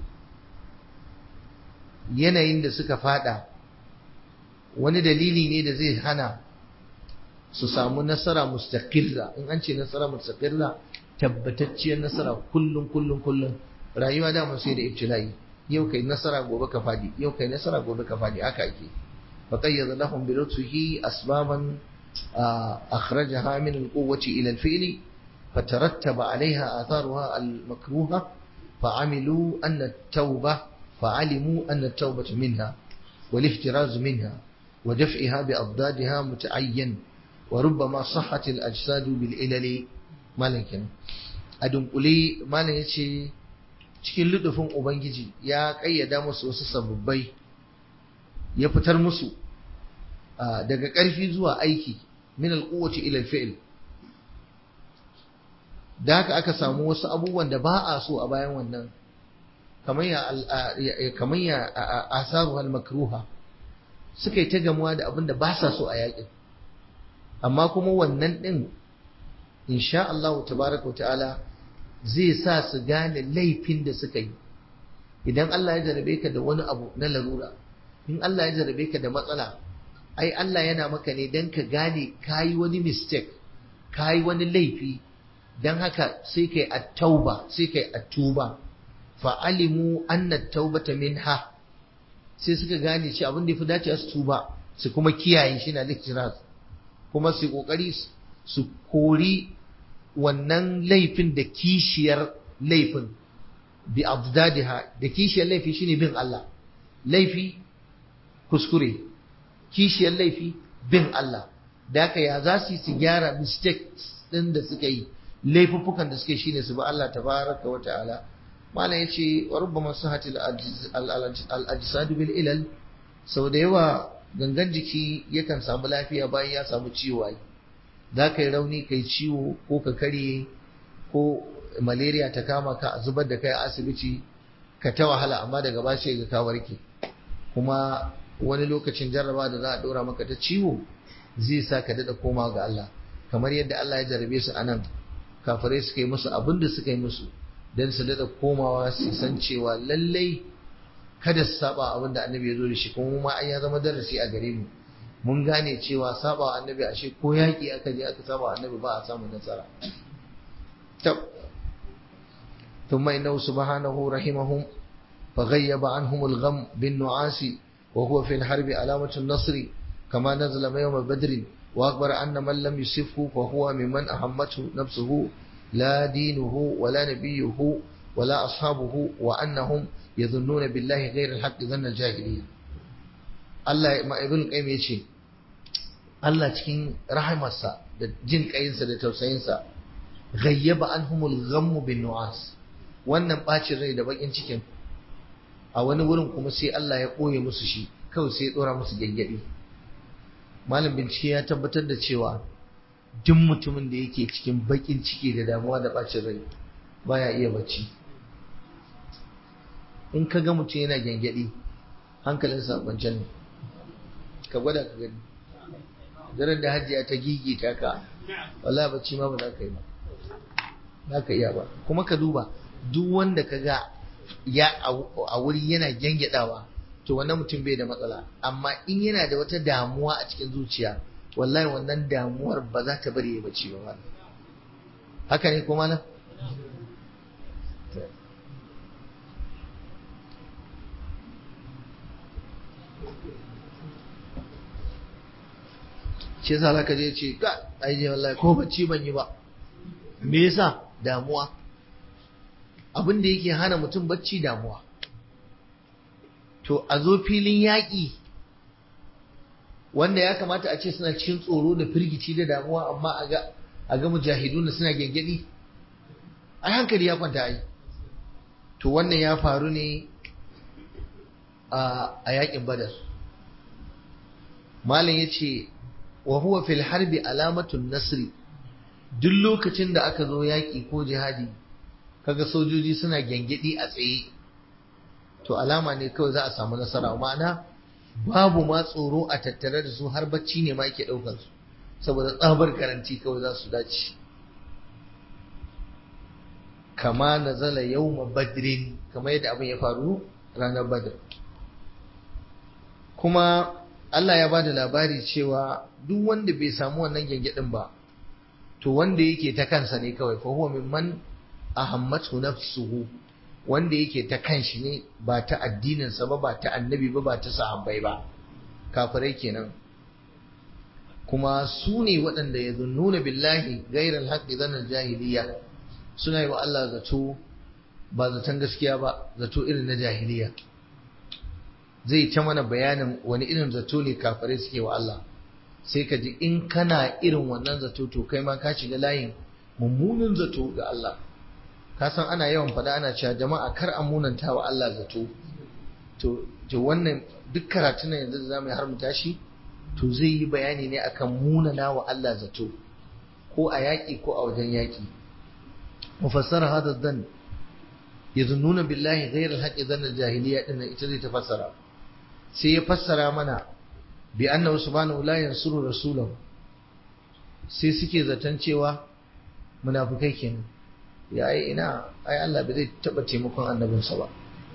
yanayin da suka fada wani dalili ne da zai hana su samu nasara mustaqirra. in an ce nasara mustaqirra, tabbatacciyar nasara kullum. rayuwa da mun sai da ibtilai, yau kai nasara gobe ka fadi, yau kai nasara gobe ka fadi, haka ake. fa qayyada lahum bi lutfihi asbaban akhrajaha min al-quwwati ila al-fi'li fatarattaba 'alayha atharuha al-makruha fa'amilu anna at-tawbah فعلموا أن التوبة منها والاحتراز منها ودفعها بأضدادها متعين وربما صحت الأجساد بالإلل. مالك أدنقلي مالك يتشي cikin ludufin Ubangiji ya ƙayyada musu wasu sababbai, ya fitar musu daga ƙarfi zuwa aiki, min alquwwati ila alfi'l. Da haka aka samu wasu abubuwan da ba a so a bayan wannan, kamar ya asaru al-makruha, suka yi ta gamuwa da abin da ba sa so a yakin, amma kuma wannan din insha Allah tabaraka wa ta'ala zai sa su gane laifin da suka yi. idan Allah ya jarabe ka da wani abu na larura, in Allah ya jarabe ka da matsala, ai Allah yana maka ne dan ka gane kayi wani mistake, kayi wani laifi, dan haka sai kai at-tauba, sai kai at-tuba. fa'alimu anna taubata minha, sai suka gane shi abin da yafi dace su tuba, su kuma kiyaye shi na likiras, kuma su kokari su kori wannan laifin da kishiyar laifin, bi abdadiha, da kishiyar laifi shine bin Allah, laifi kuskure, kishiyar laifi bin Allah. da haka ya za su gyara mistakes din da suka yi, laifuffukan da suka yi, shine su bi Allah tabaraka wa ta'ala. malam yace wa rubbama sahatil al-ajsad bil ilal, sau da yawa gangan jiki yakan samu lafiya bayan ya samu ciwo. ai za ka yi rauni, kai ciwo, ko ka karye, ko malaria ta kama ka, a zubar da kai a asibiti, ka ta wahala, amma daga ba sai ga ka warke. kuma wani lokacin jarraba da za a dora maka ta ciwo zai sa ka dada koma ga Allah, kamar yadda Allah ya jarrabe su anan, kafirai suka yi musu abin da suka yi musu, dan su dada komawa su san cewa lallai kada su saba abin da annabi ya zo da shi. kuma ma an ya zama darasi a gare mu, mun gane cewa saba annabi ashe ko yaki aka je aka saba annabi ba a samu nasara. ثم إنه سبحانه رحمهم فغيب عنهم الغم بالنعاس وهو في الحرب علامة النصر كما نزل يوم بدر وأخبر أن من لم يصفه فهو ممن أهمته نفسه لا دينه ولا نبيه ولا أصحابه وأنهم يظنون بالله غير الحق ظن الجاهلية. Allah ma ibn qayyim yace Allah cikin rahimarsa da jin kayinsa da tausayinsa ghayyaba anhumul ghamm bin nu'as, wannan bacin rai da bakin cikin a wani wurin kuma sai Allah ya koye musu shi, kawai sai ya dora musu gaggadi. Malam bincike ya tabbatar da cewa duk mutumin da yake cikin bakin ciki da damuwa da bacin rai baya iya bacci. in ka ga mutum yana gyangyaɗi, hankalinsa kwance ne, ka gwada ka gani. daren da hajiya ta gigita ka, wallahi bacci ma ba za ka yi ba, za ka iya ba. kuma ka duba duk wanda ka ga ya a wuri yana gyangyaɗawa, to wannan mutum bai da matsala. Amma in yana da wata damuwa a cikin zuciya, wallahi wannan damuwar ba za ta bari ya bacci ba. Haka ne kuma nan? Shi yasa zaka je ce ga ai wallahi ko bacci ban yi ba. Me yasa? Damuwa. Abin da yake hana mutum bacci damuwa. To a zo filin yaƙi wanda ya kamata a ce suna cikin tsoro da firgici da damuwa, amma a ga mujahiduna suna gengedi, ai hankali ya kwanta ai. To wannan ya faru ne a yaƙin Badar. Malam yace wa huwa fil harbi alamatun nasri, duk lokacin da aka zo yaƙi ko jihadi kaga sojoji suna gengedi a tsaye, to alama ne kawai za a samu nasara. Ma'ana babu ma tsoro a tattare da su, har bacci ne ma yake daukar su, saboda tsabar garanti kawai za su dace. Kama nazala yawma badrin, kama yadda abin ya faru ranar Badr. Kuma Allah ya bada labari cewa duk wanda bai samu wannan gengedin ba, to wanda yake ta kansa ne kawai, fa huwa mimman ahammatu nafsuhu, wanda yake ta kanshi ne, ba ta addininsa ba, ba ta annabi ba, ba ta sahabbai ba, kafirai kenan. Kuma su ne waɗanda ya zunnuna billahi gairar haƙƙi zanen jahiliya, suna yi wa Allah zato ba zaton gaskiya ba, zato irin na jahiliya. Zai ta mana bayanin wani irin zato ne kafirai suke wa Allah, sai ka ji in kana irin wannan zato to kai ma ka shiga layin mummunan zato ga Allah. Ka san ana yawan faɗa ana cewa jama'a kar a munanta wa Allah zato. To wannan duk karatun nan yanzu da zamu yi har mu tashi, to zai yi bayani ne akan munana wa Allah zato, ko a yaƙi ko a wajen yaƙi. Mufassara hada dhan yazunnuna billahi ghayra al-haqqi dhanna al-jahiliya din ita zai ta fassara. Sai ya fassara mana bi annahu subhanahu la yansuru rasulahu, sai suke zaton cewa munafikai kenan, ya ai ina ai Allah bai zai taba taimakon annabinsa ba.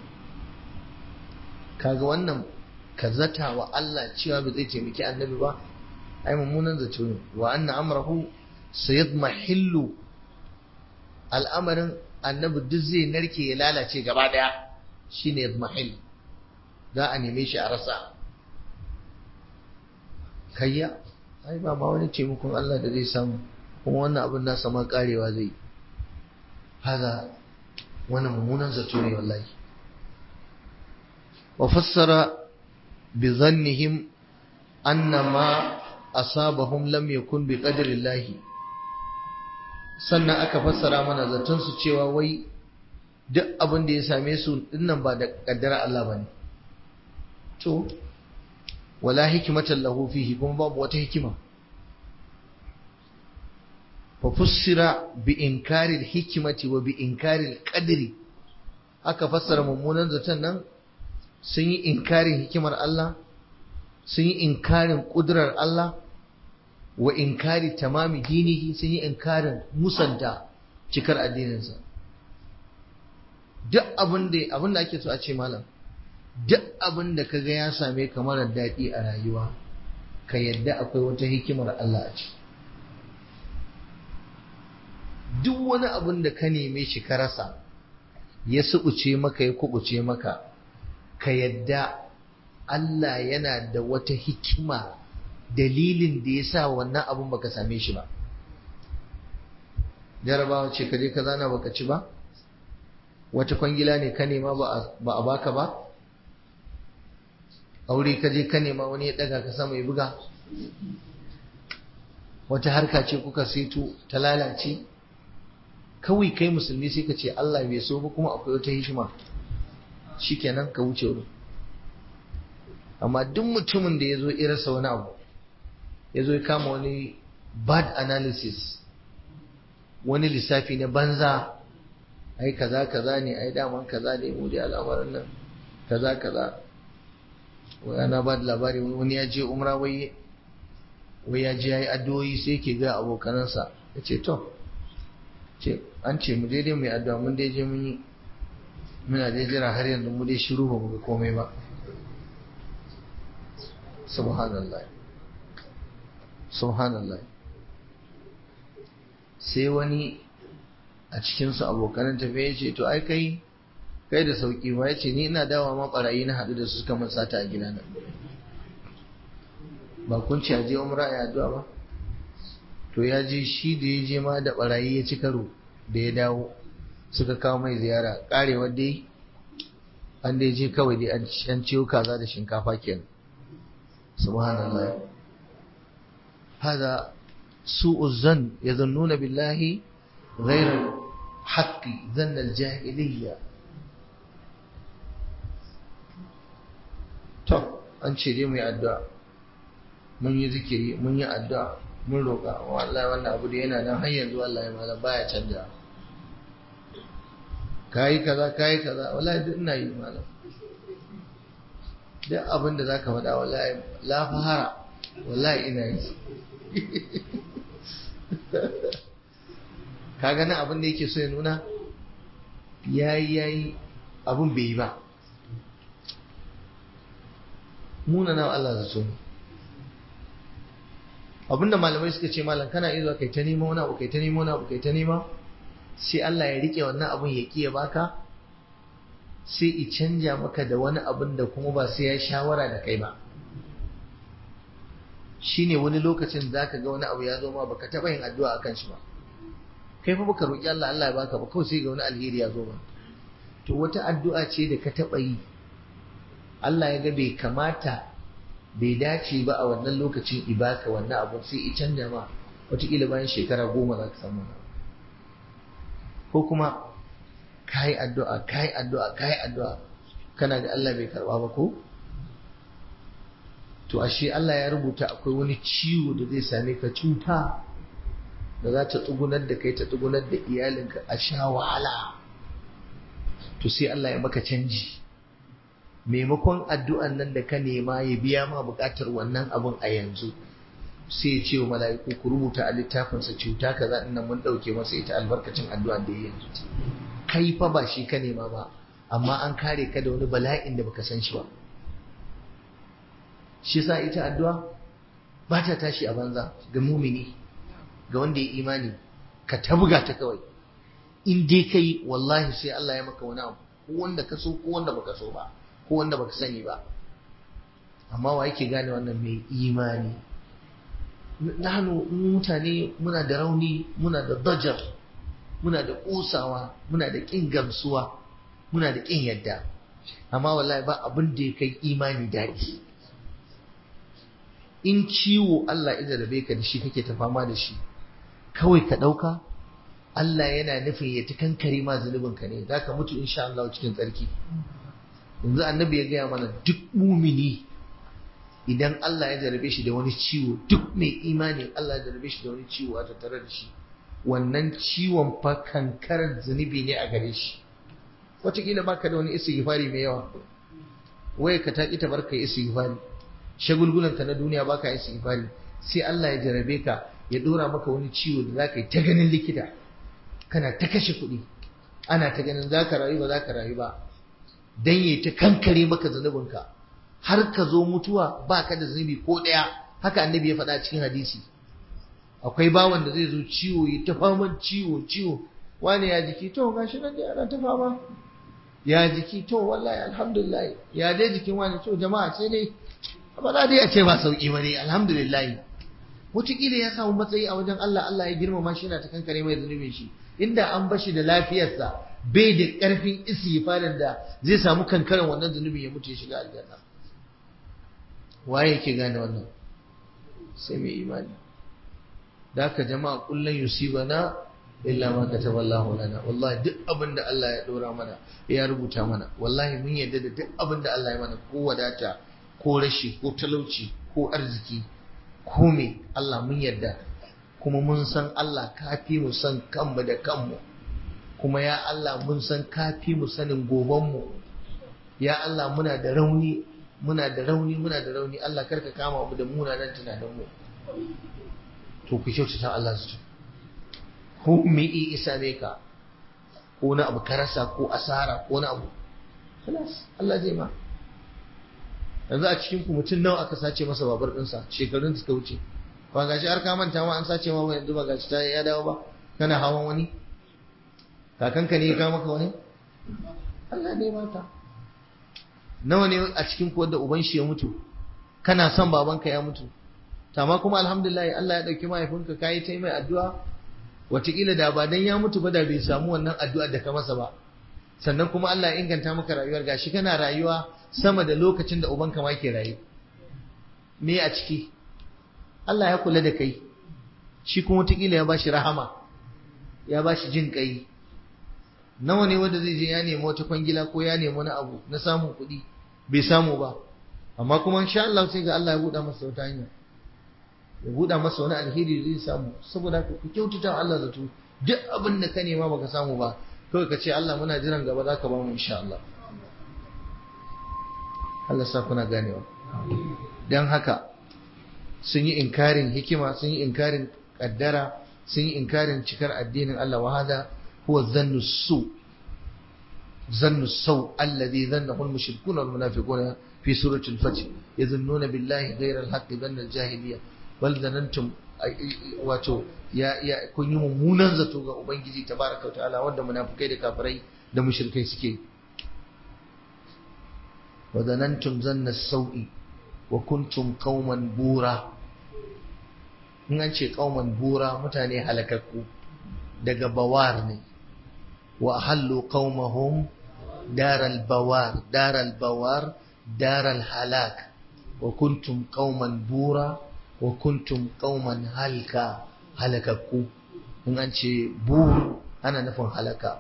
Kaga wannan ka zata wa Allah cewa bai zai taimaki annabi ba, ai mummunan zato ne. Wa anna amrahu sayadmahillu, al'amarin annabi duk zai narke ya lalace gaba daya, shine yadmahil, za a neme shi a rasa. Kayya ai ba ma wani taimakon Allah da zai samu, kuma wannan abin nasa ma karewa zai. هذا وانا ممونا زتوني والله. وفسر بظنهم أن ما أصابهم لم يكن بقدر الله. sannan aka fassara mana zaton su cewa wai duk abin da ya same su dinnan ba da kaddara Allah bane. To wala hikmatan lahu fihi, kuma babu wata hikima. fafussira bi inkaril hikimati wa bi inkaril qadri, aka fassara mummunan zaton nan sun yi inkarin hikimar Allah, sun yi inkarin kudurar Allah, wa inkari tamami dinihi, sun yi inkarin musanta cikar addininsa. Duk abin da ake so a ce malam, duk abin da kaga ya same ka mara daɗi a rayuwa, ka yadda akwai wata hikimar Allah a ciki. Duk wani abin da ka neme shi ka rasa, ya subuce maka ya kubuce maka, ka yadda Allah yana da wata hikima, dalilin da ya sa wannan abin baka same shi ba. Jarabawa ce ka je ka zana baka ci ba, wata kwangila ne ka nema ba a baka ba, aure ka je ka nema wani ya daga ka sama ya buga, wata harka ce kuka saito ta lalace, kawai kai musulmi sai ka ce Allah bai so ba, kuma akwai wata hikima, shikenan ka wuce wurin. Amma duk mutumin da ya zo irasa wani abu, ya zo ya kama wani bad analysis, wani lissafi na banza, ai kaza kaza ne, ai daman kaza ne, mu da al'amarin nan kaza kaza. Wai ana ba da labari wani ya je umra, wai ya je ya yi addu'o'i, sai ke ga abokanansa ya ce to, ce an ce mu daidai mai addu'a, mun dai je mun yi, muna dai jira har yanzu mu dai shiru ba mu ga komai ba. subhanallah subhanallah. Sai wani a cikinsu abokanan tafiya ce to ai kai da sauki ba, ya ce ni ina dawa ma barayi na haɗu da su suka man sata a gidana. ba kun ci aje umra ya addu'a ba, to ya je shi da ya je ma da barayi ya ci karo da ya dawo suka kawo mai ziyara, karewar dai an dai je kawai dai an ciwo kaza da shinkafa kenan. subhanallah. hada su'u zan yadhunnuna billahi ghayra haqqi dhanna al-jahiliyya. to an ce dai mu yi addu'a, mun yi zikiri, mun yi addu'a, mun roƙa, wallahi wannan abu da yana nan har yanzu wallahi malam baya canja. kayi kaza wallahi duk ina yi malam, duk abin da zaka faɗa wallahi la fahara wallahi ina yi. ka gani abin da yake so ya nuna yayi abin bai yi ba, muna nawa Allah zato ne. abinda malamai suka ce malam kana iya zuwa kai ta nema wani abu, kai ta nema wani abu, kai ta nema, sai Allah ya rike wannan abun ya kiya baka, sai i canja maka da wani abun da kuma ba sai ya shawara da kai ba. shine wani lokacin zaka ga wani abu ya zo ma baka taba yin addu'a akan shi ba, kai fa baka roki Allah Allah ya baka ba, kawai sai ga wani alheri ya zo ba. to wata addu'a ce da ka taba yi Allah ya ga bai kamata, bai dace ba a wannan lokacin ibaka wannan abu, sai i canja ma, wataƙila bayan shekara 10 za ka samu. ko kuma kayi addu'a kana da Allah bai karba ba ko, to ashe Allah ya rubuta akwai wani ciwo da zai same ka, cuta da za ta tsugunar da kai, ta tsugunar da iyalinka, a sha wahala. to sai Allah ya maka canji, maimakon addu'an nan da ka nema ya biya ma bukatar wannan abun a yanzu, sai ya ce wa mala'iku ku rubuta a littafinsa cuta kaza din nan mun dauke masa ita albarkacin addu'an da ya yanzu. kai fa ba shi ka nema ba, amma an kare ka da wani bala'in da baka san shi ba. shi sa ita addu'a ba ta tashi a banza ga mumini, ga wanda ya imani, ka tabga ta kawai. in dai kai wallahi sai Allah ya maka wani abu, ko wanda ka so ko wanda baka so ba, ko wanda baka sani ba. amma wa yake gane wannan? mai imani. nahnu mutane muna da rauni, muna da dajar, muna da kosawa, muna da kin gamsuwa, muna da kin yadda, amma wallahi ba abin da ya kai imani daɗi. in ciwo Allah ya rabe ka da shi kake ta fama da shi, kawai ka ɗauka Allah yana nufin ya ta kankare ma zunubinka ne, za ka mutu insha Allah cikin tsarki. yanzu annabi ya gaya mana duk mumini idan Allah ya jarabe shi da wani ciwo, duk mai imani Allah ya jarabe shi da wani ciwo a tattare da shi, wannan ciwon fa kankarar zunubi ne a gare shi. wataƙila baka da wani istighfari mai yawa, waye ka taƙi ta barka istighfari, shagulgulanka na duniya baka istighfari, sai Allah ya jarabe ka ya dora maka wani ciwo da zaka yi ta ganin likita, kana ta kashe kuɗi, ana ta ganin zaka rayu ba zaka rayu ba, dan yayi ta kankare maka zunubinka har ka zo mutuwa baka da zunubi ko ɗaya. haka annabi ya faɗa cikin hadisi. akwai bawan da zai zo ciwo ya ta faman ciwo, wani ya jiki, to gashi nan dai ana ta fama, ya jiki, to wallahi alhamdulillah, ya dai jikin wani, to jama'a sai dai ba za dai a ce ba sauki ba dai alhamdulillah. wataƙila ya samu matsayi a wajen Allah, Allah ya girmama shi, yana ta kankare mai zunubin shi. inda an bashi da lafiyarsa bai da ƙarfin istighfarin da zai samu kankaran wannan zunubin ya mutu ya shiga aljanna. waye yake gane wannan? sai mai imani. da haka jama'a kullun yusibana illa ma kataballahu lana. wallahi duk abin da Allah ya dora mana ya rubuta mana, wallahi mun yarda da duk abin da Allah ya mana, ko wadata ko rashi ko talauci ko arziki ko me, Allah mun yarda. kuma mun san Allah kafi mu san kanmu da kanmu, kuma ya Allah mun san kafi mu sanin gobanmu. ya Allah muna da rauni, Allah karka kama mu da munanan tunaninmu. to ku kyautata Allah su ko me isa ne ka, ko na abu ka rasa, ko asara, ko na abu, خلاص Allah zai ma. yanzu a cikin ku mutum nawa aka sace masa babur ɗinsa shekarun da suka wuce, ba gashi har ka manta ma an sace ma yanzu ba gashi ta ya dawo ba, kana hawan wani kakanka ne ya kawo maka wani, Allah ne mata. Nawa ne a cikin ku wanda uban shi ya mutu, kana son babanka ya mutu, amma kuma alhamdulillah Allah ya dauki mahaifinka kai ta mai addu'a, wataƙila da ba dan ya mutu ba da bai samu wannan addu'ar da ka masa ba, sannan kuma Allah ya inganta maka rayuwar, gashi kana rayuwa sama da lokacin da ubanka ma ke rayu. Me a ciki? Allah ya kula da kai, shi kuma wataƙila ya bashi rahama, ya bashi jin kai. Nawa ne wanda zai je ya nemi wata kwangila ko ya nemi wani abu na samun kuɗi bai samu ba, amma kuma insha Allah sai ga Allah ya buɗa masa wata hanya, ya buɗa masa wani alheri da zai samu. Saboda haka ku kyautata wa Allah zato, duk abin da ka nema baka samu ba kawai ka ce Allah muna jiran gaba za ka ba mu insha Allah. Allah sa kuna ganewa. Dan haka sun yi inkarin hikima, sun yi inkarin kaddara, sun yi inkarin cikar addinin Allah. Wa hada huwa dhannu sau alladhi dhannahu al-mushrikuna wal munafiquna fi surati al-fath yadhunnuna billahi ghayra al-haqqi dhanna al-jahiliyyah bal dhanantum, wato ya kun yi mummunan zato ga ubangiji tabaraka wa ta'ala wanda munafikai da kafirai da mushrikai suke. wa dhanantum dhanna as-sau'i wa kuntum qauman bura. in an ce qauman bura mutane halakakku daga bawar ne. wa ahallu qaumahum daral bawar daral halak wa kuntum qauman bura wa kuntum qauman halakakku. in an ce bur ana nufin halaka.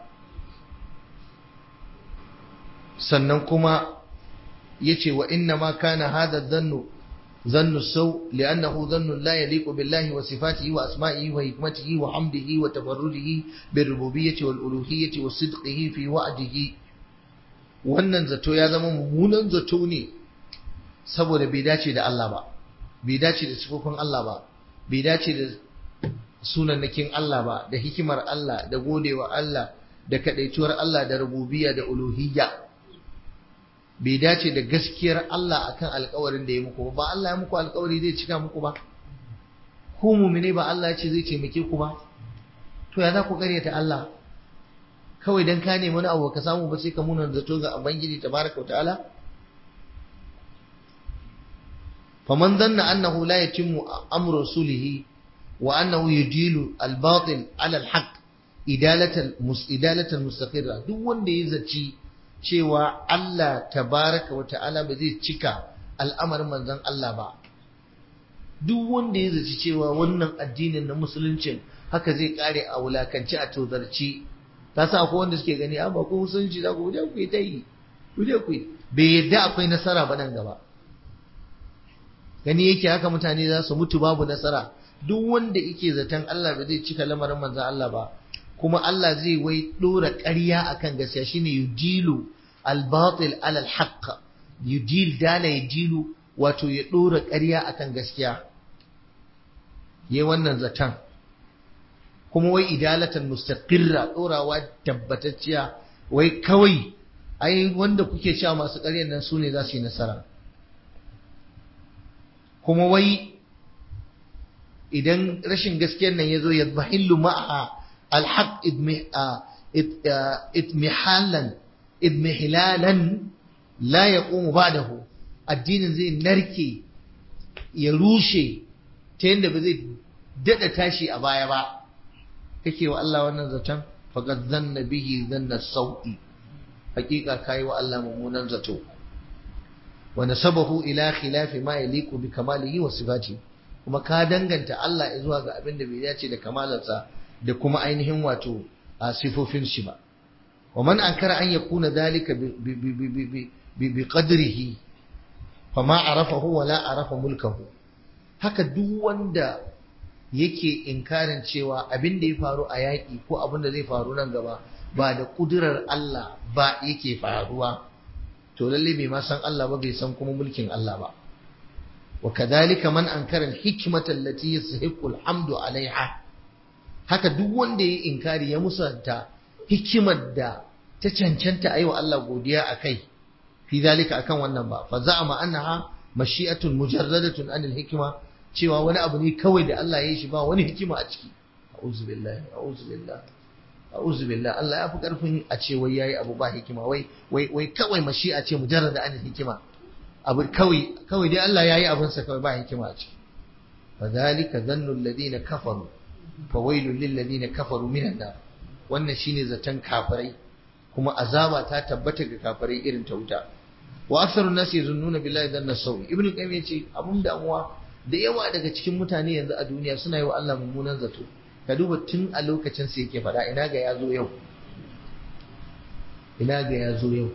sannan kuma yace wa inna ma kana hadha dhannu saw li'annahu dhannu la yaliqu billahi wa sifatihi wa asma'ihi wa hikmatihi wa hamdihi wa tafarrudihi birrububiyyati wal uluhiyyati wa sidqihi fi wa'dihi. wannan zato ya zama mummunan zato ne saboda bai dace da Allah ba, bai dace da sifofin Allah ba, bai dace da sunannakin Allah ba, da hikimar Allah, da godewa Allah, da kadaituwar Allah, da rububiyya da uluhiyya. bai dace da gaskiyar Allah akan alƙawarin da ya muku ba. Allah ya muku alƙawari zai cika muku ba? Ku mu'mine ba Allah ya ce zai taimake ku ba? To ya za ku ƙaryata Allah? Kawai dan ka nemi wani abu ka samu ba sai ka muna zato ga Ubangiji tabaraka wa ta'ala? faman dhanna annahu la yatimmu amru rasulihi wa annahu yudilu al-batil ala al-haqq idalatan mustaqirra. duk wanda ya zaci cewa Allah tabaraka wa ta'ala ba zai cika al'amarin manzon Allah ba, duk wanda ya zaci cewa wannan addinin na musuluncin haka zai kare a wulakanci a tozarci, ta sa akwai wanda suke gani ba ko musulunci za ku je ku yi ta yi, ku je ku yi, bai yadda akwai nasara ba nan gaba. Gani yake haka mutane za su mutu babu nasara. Duk wanda yake zaton Allah ba zai cika lamarin manzon Allah ba, kuma Allah zai wai dora ƙarya akan gaskiya, shine yudilu al-batil ala al-haqq. Yudil dala yudilu, wato ya dora ƙarya akan gaskiya. Yayi wannan zaton. Kuma wai idalatan mustaqirra, dorawa tabbatacciya, wai kawai ai wanda kuke cewa masu ƙaryan nan sune za su yi nasara. Kuma wai idan rashin gaskiyar nan yazo ya bahillu ma'a الحق إدمحلالا لا يقوم بعده. addinin zai narke ya rushe ta yadda ba zai dada tashi a baya ba. kake wa Allah wannan zaton, faqad zanna bihi zanna sau'i, hakika kai wa Allah mummunan zato. wa nasabahu ila khilafi ma yaliqu bi kamalihi wa sifatihi, kuma ka danganta Allah zuwa ga abin da bai dace da kamalarsa da kuma ainihin wato a sifofin shi ba. wa man ankara an yakuna dhalika bi qadrihi fama arafahu wala arafa mulkahu. haka duk wanda yake inkarin cewa abin da ya faru a yaƙi ko abin da zai faru nan gaba ba da kudurar Allah ba yake faruwa, to lalle bai ma san Allah ba, bai san kuma mulkin Allah ba. wa kadhalika man ankara al-hikmata allati yastahiqqu al-hamdu 'alayha. haka duk wanda ya inkari ya musanta hikimar da ta cancanta ayi wa Allah godiya akai, fi zalika akan wannan ba fa za'ama annaha mashi'atun mujarradatun anil hikma cewa wani abu ne kawai da Allah ya yi shi ba wani hikima a ciki. A'udhu billahi, a'udhu billahi, a'udhu billahi. Allah ya fi karfin a ce wai yayi abu ba hikima, wai kawai mashi'a ce mujarrada anil hikima. Abu kawai dai Allah yayi abin sa kawai ba hikima a ciki. fa zalika dhannu alladhina kafaru fa wailul lil ladina kafaru minan nar. Wannan shine zaton kafirai, kuma azaba ta tabbata ga kafirai irin ta wuta. Wa aktharun nasi yazunnuna billahi dhanna sawi. Ibn Qayyim yace abun damuwa da yawa daga cikin mutane yanzu a duniya suna yi wa Allah mummunan zato. Ka duba tun a lokacin sa yake faɗa, ina ga yazo yau, ina ga yazo yau.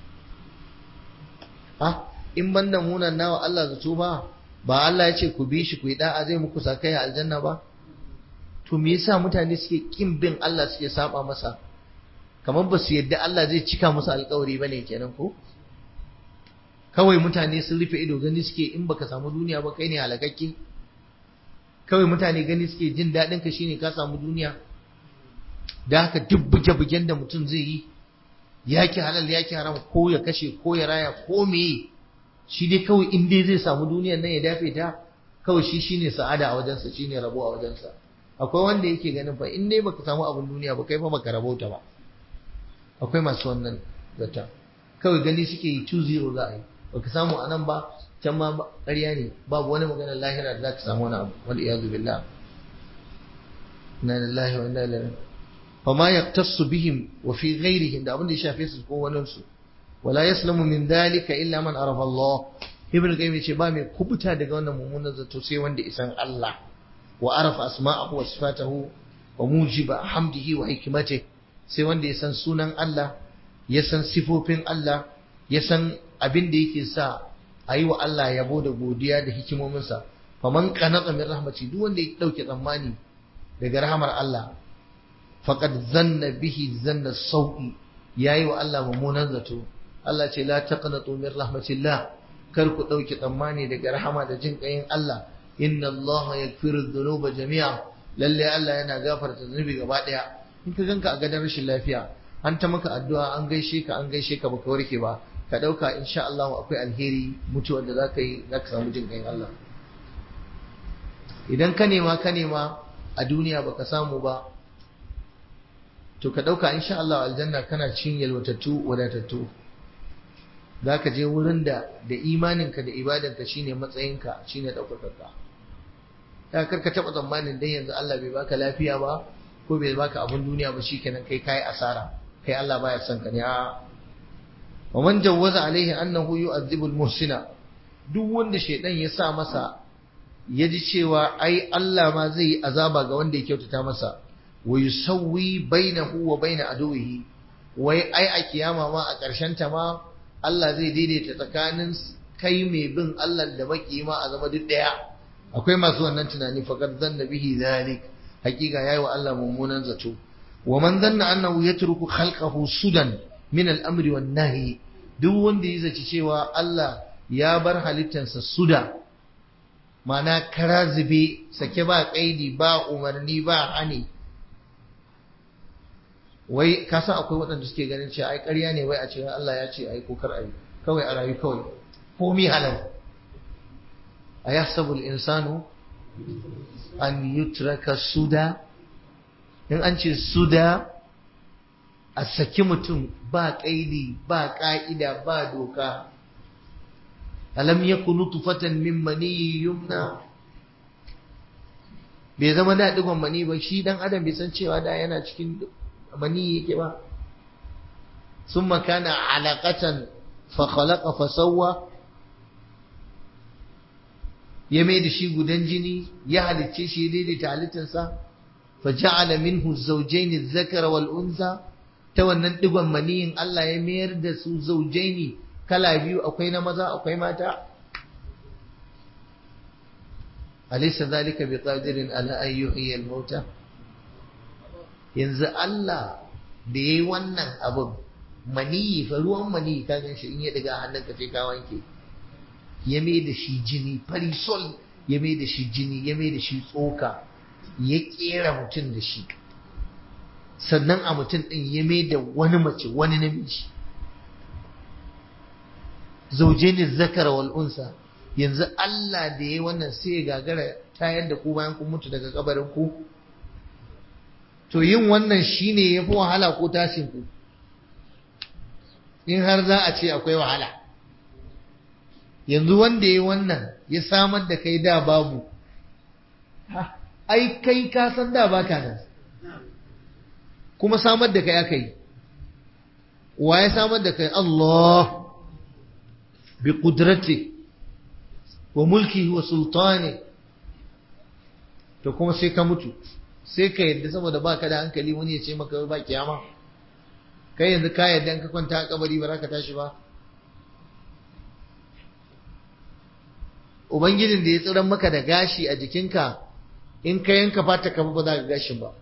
In banda munan nawa Allah zato ba Allah ya ce ku bi shi ku yi da'a zai muku sakai aljanna ba? To me yasa mutane suke kin bin Allah suke saba masa? Kamar ba su yadda Allah zai cika musu alƙawari bane kenan ko? Kawai mutane sun rufe ido gani suke in baka samu duniya ba kai ne halakakke. Kawai mutane gani suke jin daɗin ka shine ka samu duniya. Da haka duk buge-bugen da mutum zai yi, yaki halal yaki haram, ko ya kashe ko ya raya ko meye, shi dai kawai in dai zai samu duniyar nan ya dafe ta, kawai shi shine sa'ada a wajensa, shine rabo a wajensa. Akwai wanda yake ganin fa in dai baka samu abin duniya ba kai fa baka rabauta ba. Akwai masu wannan zata. Kawai gani suke yi 2-0 za a yi. Baka samu anan ba, can ma ƙarya ne, babu wani maganar lahira da za ka samu wani abu. Wal iyazu billah. Inna lillahi wa inna ilaihi raji'un. Fama yaqtassu bihim wa fi ghairihim, da abin da ya shafe su ko wani su. Wala yaslamu min dhalika illa man arafa Allah. Ibn Qayyim yace ba mai kubuta daga wannan mummunan zato sai wanda isan Allah. Wa arafa asma'ahu wa sifatahu wa mujiba hamdihi wa hikmatihi. Sai wanda ya san sunan Allah, ya san sifofin Allah, ya san abin da yake sa a yi wa Allah yabo da godiya da hikimominsa. Faman qanata min rahmati, duk wanda ya dauke tsammani daga rahamar Allah, faqad zanna bihi zanna sau'i, yayi wa Allah mummunan zato. Allah ce la taqnatu min rahmatillah, kar ku dauke tsammani daga rahama da jin kayin Allah. Inna Allah yaghfiru dhunuba jami'a, lalle Allah yana gafarta zunubi gaba daya. In ka ganka a gadon rashin lafiya, an ta maka addu'a, an gaishe ka baka warke ba, ka dauka insha Allah akwai alheri mutuwar da zaka yi, zaka samu jin kayin Allah. Idan ka nema a duniya baka samu ba, to ka dauka insha Allah aljanna kana cin yalwatattu wadatattu. Zaka je wurin da imaninka da ibadanka shine matsayinka, shine daukakarka. Da karka taba tsammanin dan yanzu Allah bai baka lafiya ba ko bai baka abun duniya ba shikenan kai asara, kai Allah baya son ka ne. Wa man jawwaza alaihi annahu yu'adhibu al-muhsina, duk wanda shaydan ya sa masa ya ji cewa ai Allah ma zai yi azaba ga wanda ya kyautata masa, wa yusawwi bainahu wa bain aduwihi, wai ai a kiyama ma a ƙarshen ta ma Allah zai daidaita tsakanin kai mai bin Allah da maki ma a zama duk daya. Akwai masu wannan tunani, faqad zanna bihi zalik, hakika yayi wa Allah mummunan zato. Wa man zanna annahu yatruku khalqahu sudan min al-amri wan nahi, duk wanda ya zaci cewa Allah ya bar halittansa suda, mana kara zube, sake ba kaidi, ba umarni, ba hani. Wai ka san akwai waɗanda suke ganin cewa ai ƙarya ne wai a ce Allah ya ce ai ko kar ai, kawai a rayu kawai komi halal. Ayahsabul insanu an yutraka suda, in an ce suda a saki mutum ba kaidi, ba ka'ida, ba doka. Alam yakunu tufatan min maniyyi yumna, bai zama da digon mani ba, shi dan adam bai san cewa da yana cikin mani yake ba. Summa kana alaqatan fa khalaqa fa sawwa, ya mai da shi gudan jini, ya halicce shi, ya daidaita halittarsa. Fa ja'ala minhu zawjayn adh-dhakara wal untha, ta wannan digon maniyin Allah ya mayar da su zawjaini kala biyu, akwai na maza akwai mata. Alaysa dhalika biqadirin ala an yuhyiya al-mauta. Yanzu Allah da yayi wannan abun, maniyi fa, ruwan maniyi ka gan shi in ya daga hannunka sai ka wanke, ya mai da shi jini farisol, ya mai da shi jini, ya mai da shi tsoka, ya kera mutum da shi, sannan a mutum din ya mai da wani mace wani namiji. zawjaini zakara wal unsa, yanzu Allah da yayi wannan sai ya gagara tayar da ku bayan kun mutu daga kabarin ku? To yin wannan shine yafi wahala ko tashin ku? In har za a ce akwai wahala, yanzu wanda yayi wannan ya samar da kai da babu, ai kai ka san da baka nan, kuma samar da kai aka yi. Wa ya samar da kai? Allah bi qudrati wa mulkihi wa sultani. To kuma sai ka mutu, sai ka yadda saboda baka da hankali wani ya ce maka ba kiyama? Kai yanzu ka yadda in ka kwanta a kabari ba za ka tashi ba? Ubangijin da ya tsiran maka da gashi a jikinka, in ka yanka fata ka ba za ka gashin ba.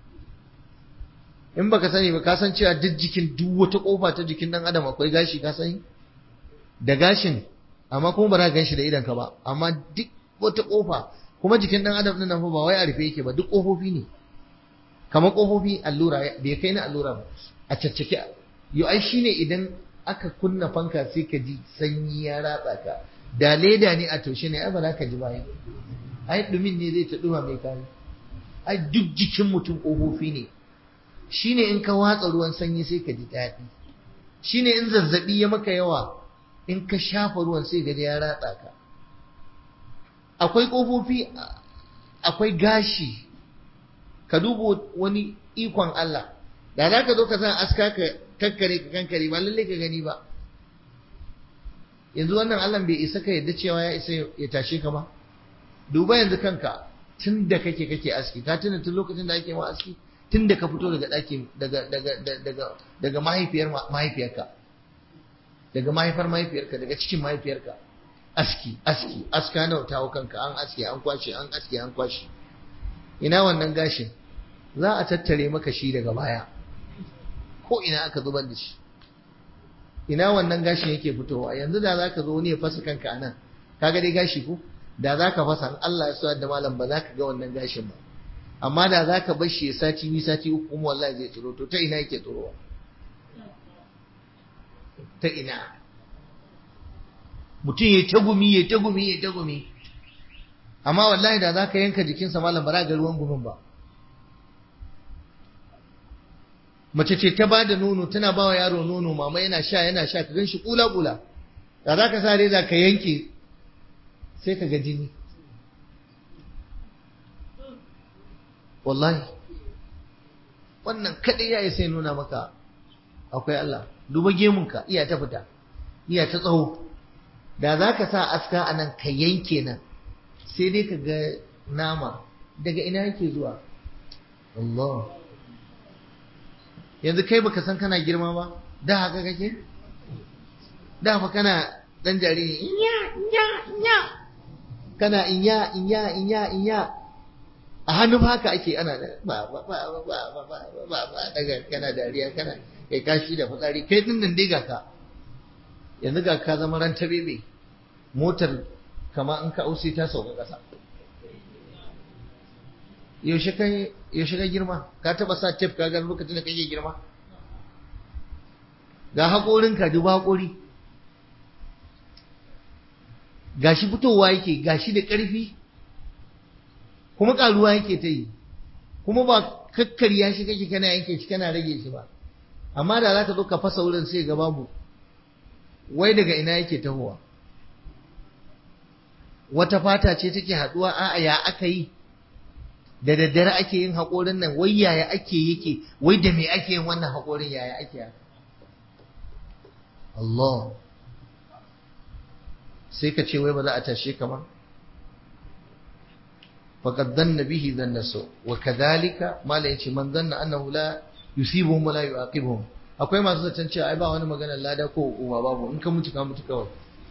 In baka sani ba, ka san cewa duk jikin, duk wata kofa ta jikin dan adam akwai gashi, ka sani? Da gashin, amma kuma ba za ka ganshi da idanka ba, amma duk wata kofa, kuma jikin dan adam din nan fa ba wai a rufe yake ba, duk kofofi ne. Kamar kofofi allura, bai kai na allura ba, a caccake. Yo ai shine idan aka kunna fanka sai ka ji sanyi ya ratsa ka. Da leda ne a toshe ne ai ba za ka ji ba. Ai dumin ne zai ta duma mai kai. Ai duk jikin mutum kofofi ne. Shine in ka watsa ruwan sanyi sai ka ji daɗi. Shine in zazzabi ya maka yawa, in ka shafa ruwan sai ga ya ratsa ka. Akwai kofofi, akwai gashi. Ka duba wani ikon Allah. Da za ka zo ka san aska ka kankare ka kankare ba lalle ka gani ba. Yanzu wannan Allah bai isa ka yadda cewa ya isa ya tashe ka ba. Duba yanzu kanka, tun da kake aski, ka tuna tun lokacin da ake ma aski, tun da ka fito daga ɗakin daga mahaifiyarka, daga mahaifar mahaifiyarka, daga cikin mahaifiyarka, aska nawa ta hau kanka, an aske an kwashe, an aske an kwashe. Ina wannan gashin? Za a tattare maka shi daga baya, ko ina aka zubar da shi. Ina wannan gashin yake fitowa? Yanzu da za ka zo wani ya fasa kanka a nan, ka ga dai gashi ko? Da za ka fasa, Allah ya so da malam ba za ka ga wannan gashin ba. Amma da za ka bar shi ya sati biyu sati uku kuma wallahi zai tsiro. To ta ina yake tsirowa? Ta ina? Mutum ya ta gumi. Amma wallahi da za ka yanka jikinsa malam ba za ga ruwan gumin ba. Mace ce ta ba da nono, tana ba wa yaro nono, mama yana sha ka gan shi kula-kula. Da za ka sa reza ka yanke sai ka ga jini. Wallahi wannan kadai ya sai nuna maka akwai Allah. Duba gemunka iya ta fita, iya ta tsawo. Da za ka sa aska a nan ka yanke nan, sai dai ka ga nama. Daga ina yake zuwa? Allah. Yanzu kai baka san kana girma ba? Da haka kake? Da fa kana dan jariri, inya. Kana inya. A hannu haka ake ana ba daga kana dariya, kana kai kashi da fitsari, kai din nan dai ga ka. Yanzu ga ka zama ran ta bebe, motar kama in ka ausi ta sauka kasa. Yaushe ka girma? Ka taba sa tape ka ga lokacin da kake girma? Ga haƙorinka, duba haƙori. Gashi fitowa yake, gashi da ƙarfi, kuma ƙaruwa yake ta yi, kuma ba kakkarya shi kake kana yanke shi kana rage shi ba. Amma da za ka zo ka fasa wurin sai ga babu. Wai daga ina yake tahowa? Wata fata ce take haɗuwa? A'a, ya aka yi? Da daddare ake yin haƙorin nan, wai yaya ake yake? Wai da me ake yin wannan haƙorin, yaya ake haka? Allah. Sai ka ce wai ba za a tashe ka ba? faqad dhanna bihi dhanna su wa kadhalika mala yace man dhanna annahu la yusibuhum wa la yu'aqibuhum. Akwai masu zaton cewa ai ba wani maganar lada ko hukuma, babu, in ka mutu kawai.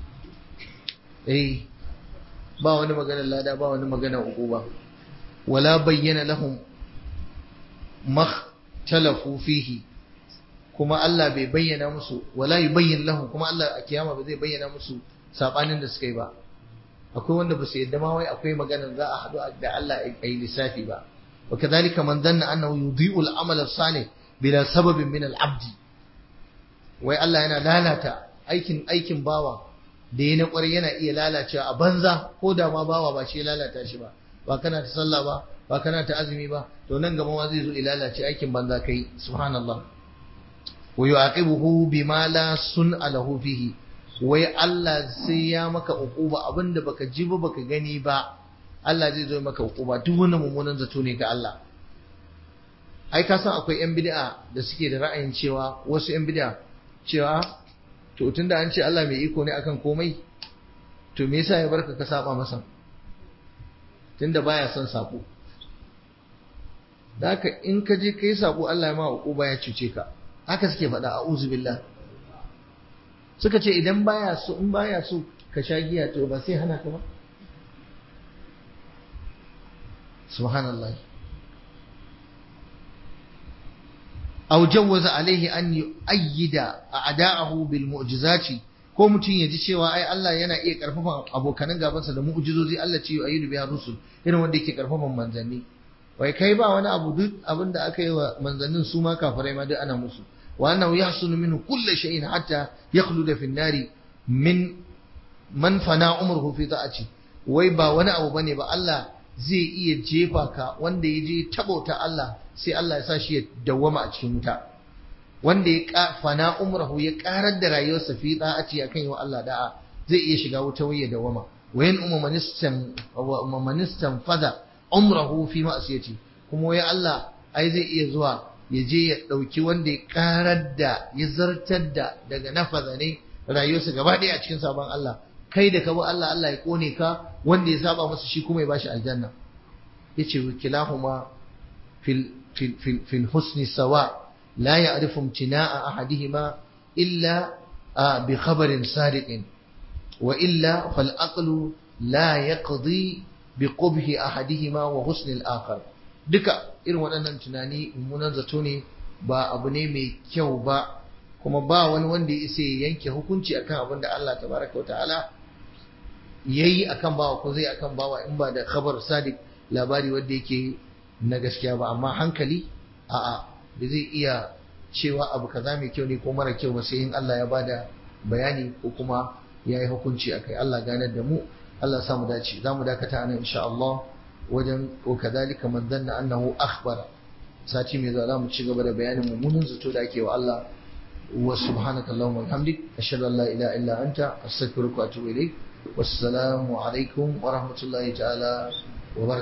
Ba wani maganar lada, ba wani maganar hukuma. Wala bayyana lahum makhtalafu fihi, kuma Allah bai bayyana musu, wala yubayyin lahum, kuma Allah a kiyama ba zai bayyana musu sabanin da suka yi ba. Akwai wanda ba su yadda ma wai akwai maganar za a haɗu da Allah a yi lissafi ba. Wa kadhalika man dhanna annahu yudhi'u al-amal as-salih bila sababin min al-'abd, wai Allah yana lalata aikin bawa da ya na kwarai yana iya lalacewa a banza ko da ma bawa ba shi lalata shi ba kana ta sallah ba kana ta azumi ba to nan gaba ma zai zo lalace aikin banza kai subhanallah wa yu'aqibuhu bima la sun'a lahu fihi wai Allah sai ya maka uquba abinda baka ji ba baka gani ba Allah zai zo maka uquba duk wani mummunan zato ne ga Allah ai ka san akwai yan bid'a da suke da ra'ayin cewa wasu yan bid'a cewa to tunda an ce Allah mai iko ne akan komai to me yasa ya barka ka saba masa tunda baya son sako da haka in ka je kai sako Allah ya ma uquba ya cuce ka haka suke faɗa a'udhu billah suka ce idan baya so in baya so ka sha giya to ba sai hana ka ba subhanallah aw jawwaza alaihi an yu'ayyida a'da'ahu bil mu'jizati ko mutum ya ji cewa ai Allah yana iya karfafa abokanan gabansa da mu'jizozi Allah ce yu'ayyidu biha rusul irin wanda yake karfafan manzanni wai kai ba wani abu duk abin da aka yi wa manzannin su ma kafirai ma duk ana musu wa annahu yahsunu minhu kullu shay'in hatta yakhluda fi an-nari min man fana umruhu fi ta'ati wai ba wani abu bane ba Allah zai iya jefa ka wanda ya je tabauta Allah sai Allah ya sa shi ya dawwama a cikin wuta wanda ya fana umruhu ya karar da rayuwarsa fi ta'ati akan yi wa Allah da'a zai iya shiga wuta wai ya dawwama wayan umanistan fada umruhu fi ma'siyati kuma wai Allah ai zai iya zuwa ya je ya dauki wanda ya karar da ya zartar da daga nafaza ne rayuwarsa gaba ɗaya a cikin sabon Allah kai da ka bi Allah Allah ya kone ka wanda ya saba masa shi kuma ya bashi aljanna yace kilahuma fil husni sawa la ya'rifu imtina'a ahadihima illa bi khabarin sadiqin wa illa fal aqlu la yaqdi bi qubhi ahadihima wa husni al-akhar duka irin waɗannan tunani mummunan zato ne ba abu ne mai kyau ba kuma ba wani wanda ya isa ya yanke hukunci akan abin da Allah tabaraka wataala yayi akan bawa ko zai akan bawa in ba da khabar sadiq labari wanda yake na gaskiya ba amma hankali a'a da zai iya cewa abu kaza mai kyau ne ko mara kyau ba sai in Allah ya bada bayani ko kuma ya yi hukunci akai Allah ganar da mu Allah sa mu dace za mu dakata anan insha Allah wajen ko kadalika man danna annahu akhbara sati mai zuwa za mu ci gaba da bayanin mummunan zato da ake wa Allah wa subhanaka allahumma wa bihamdik ashhadu an la ilaha illa anta astaghfiruka wa atubu ilaik wassalamu alaikum wa rahmatullahi ta'ala wa barakatuh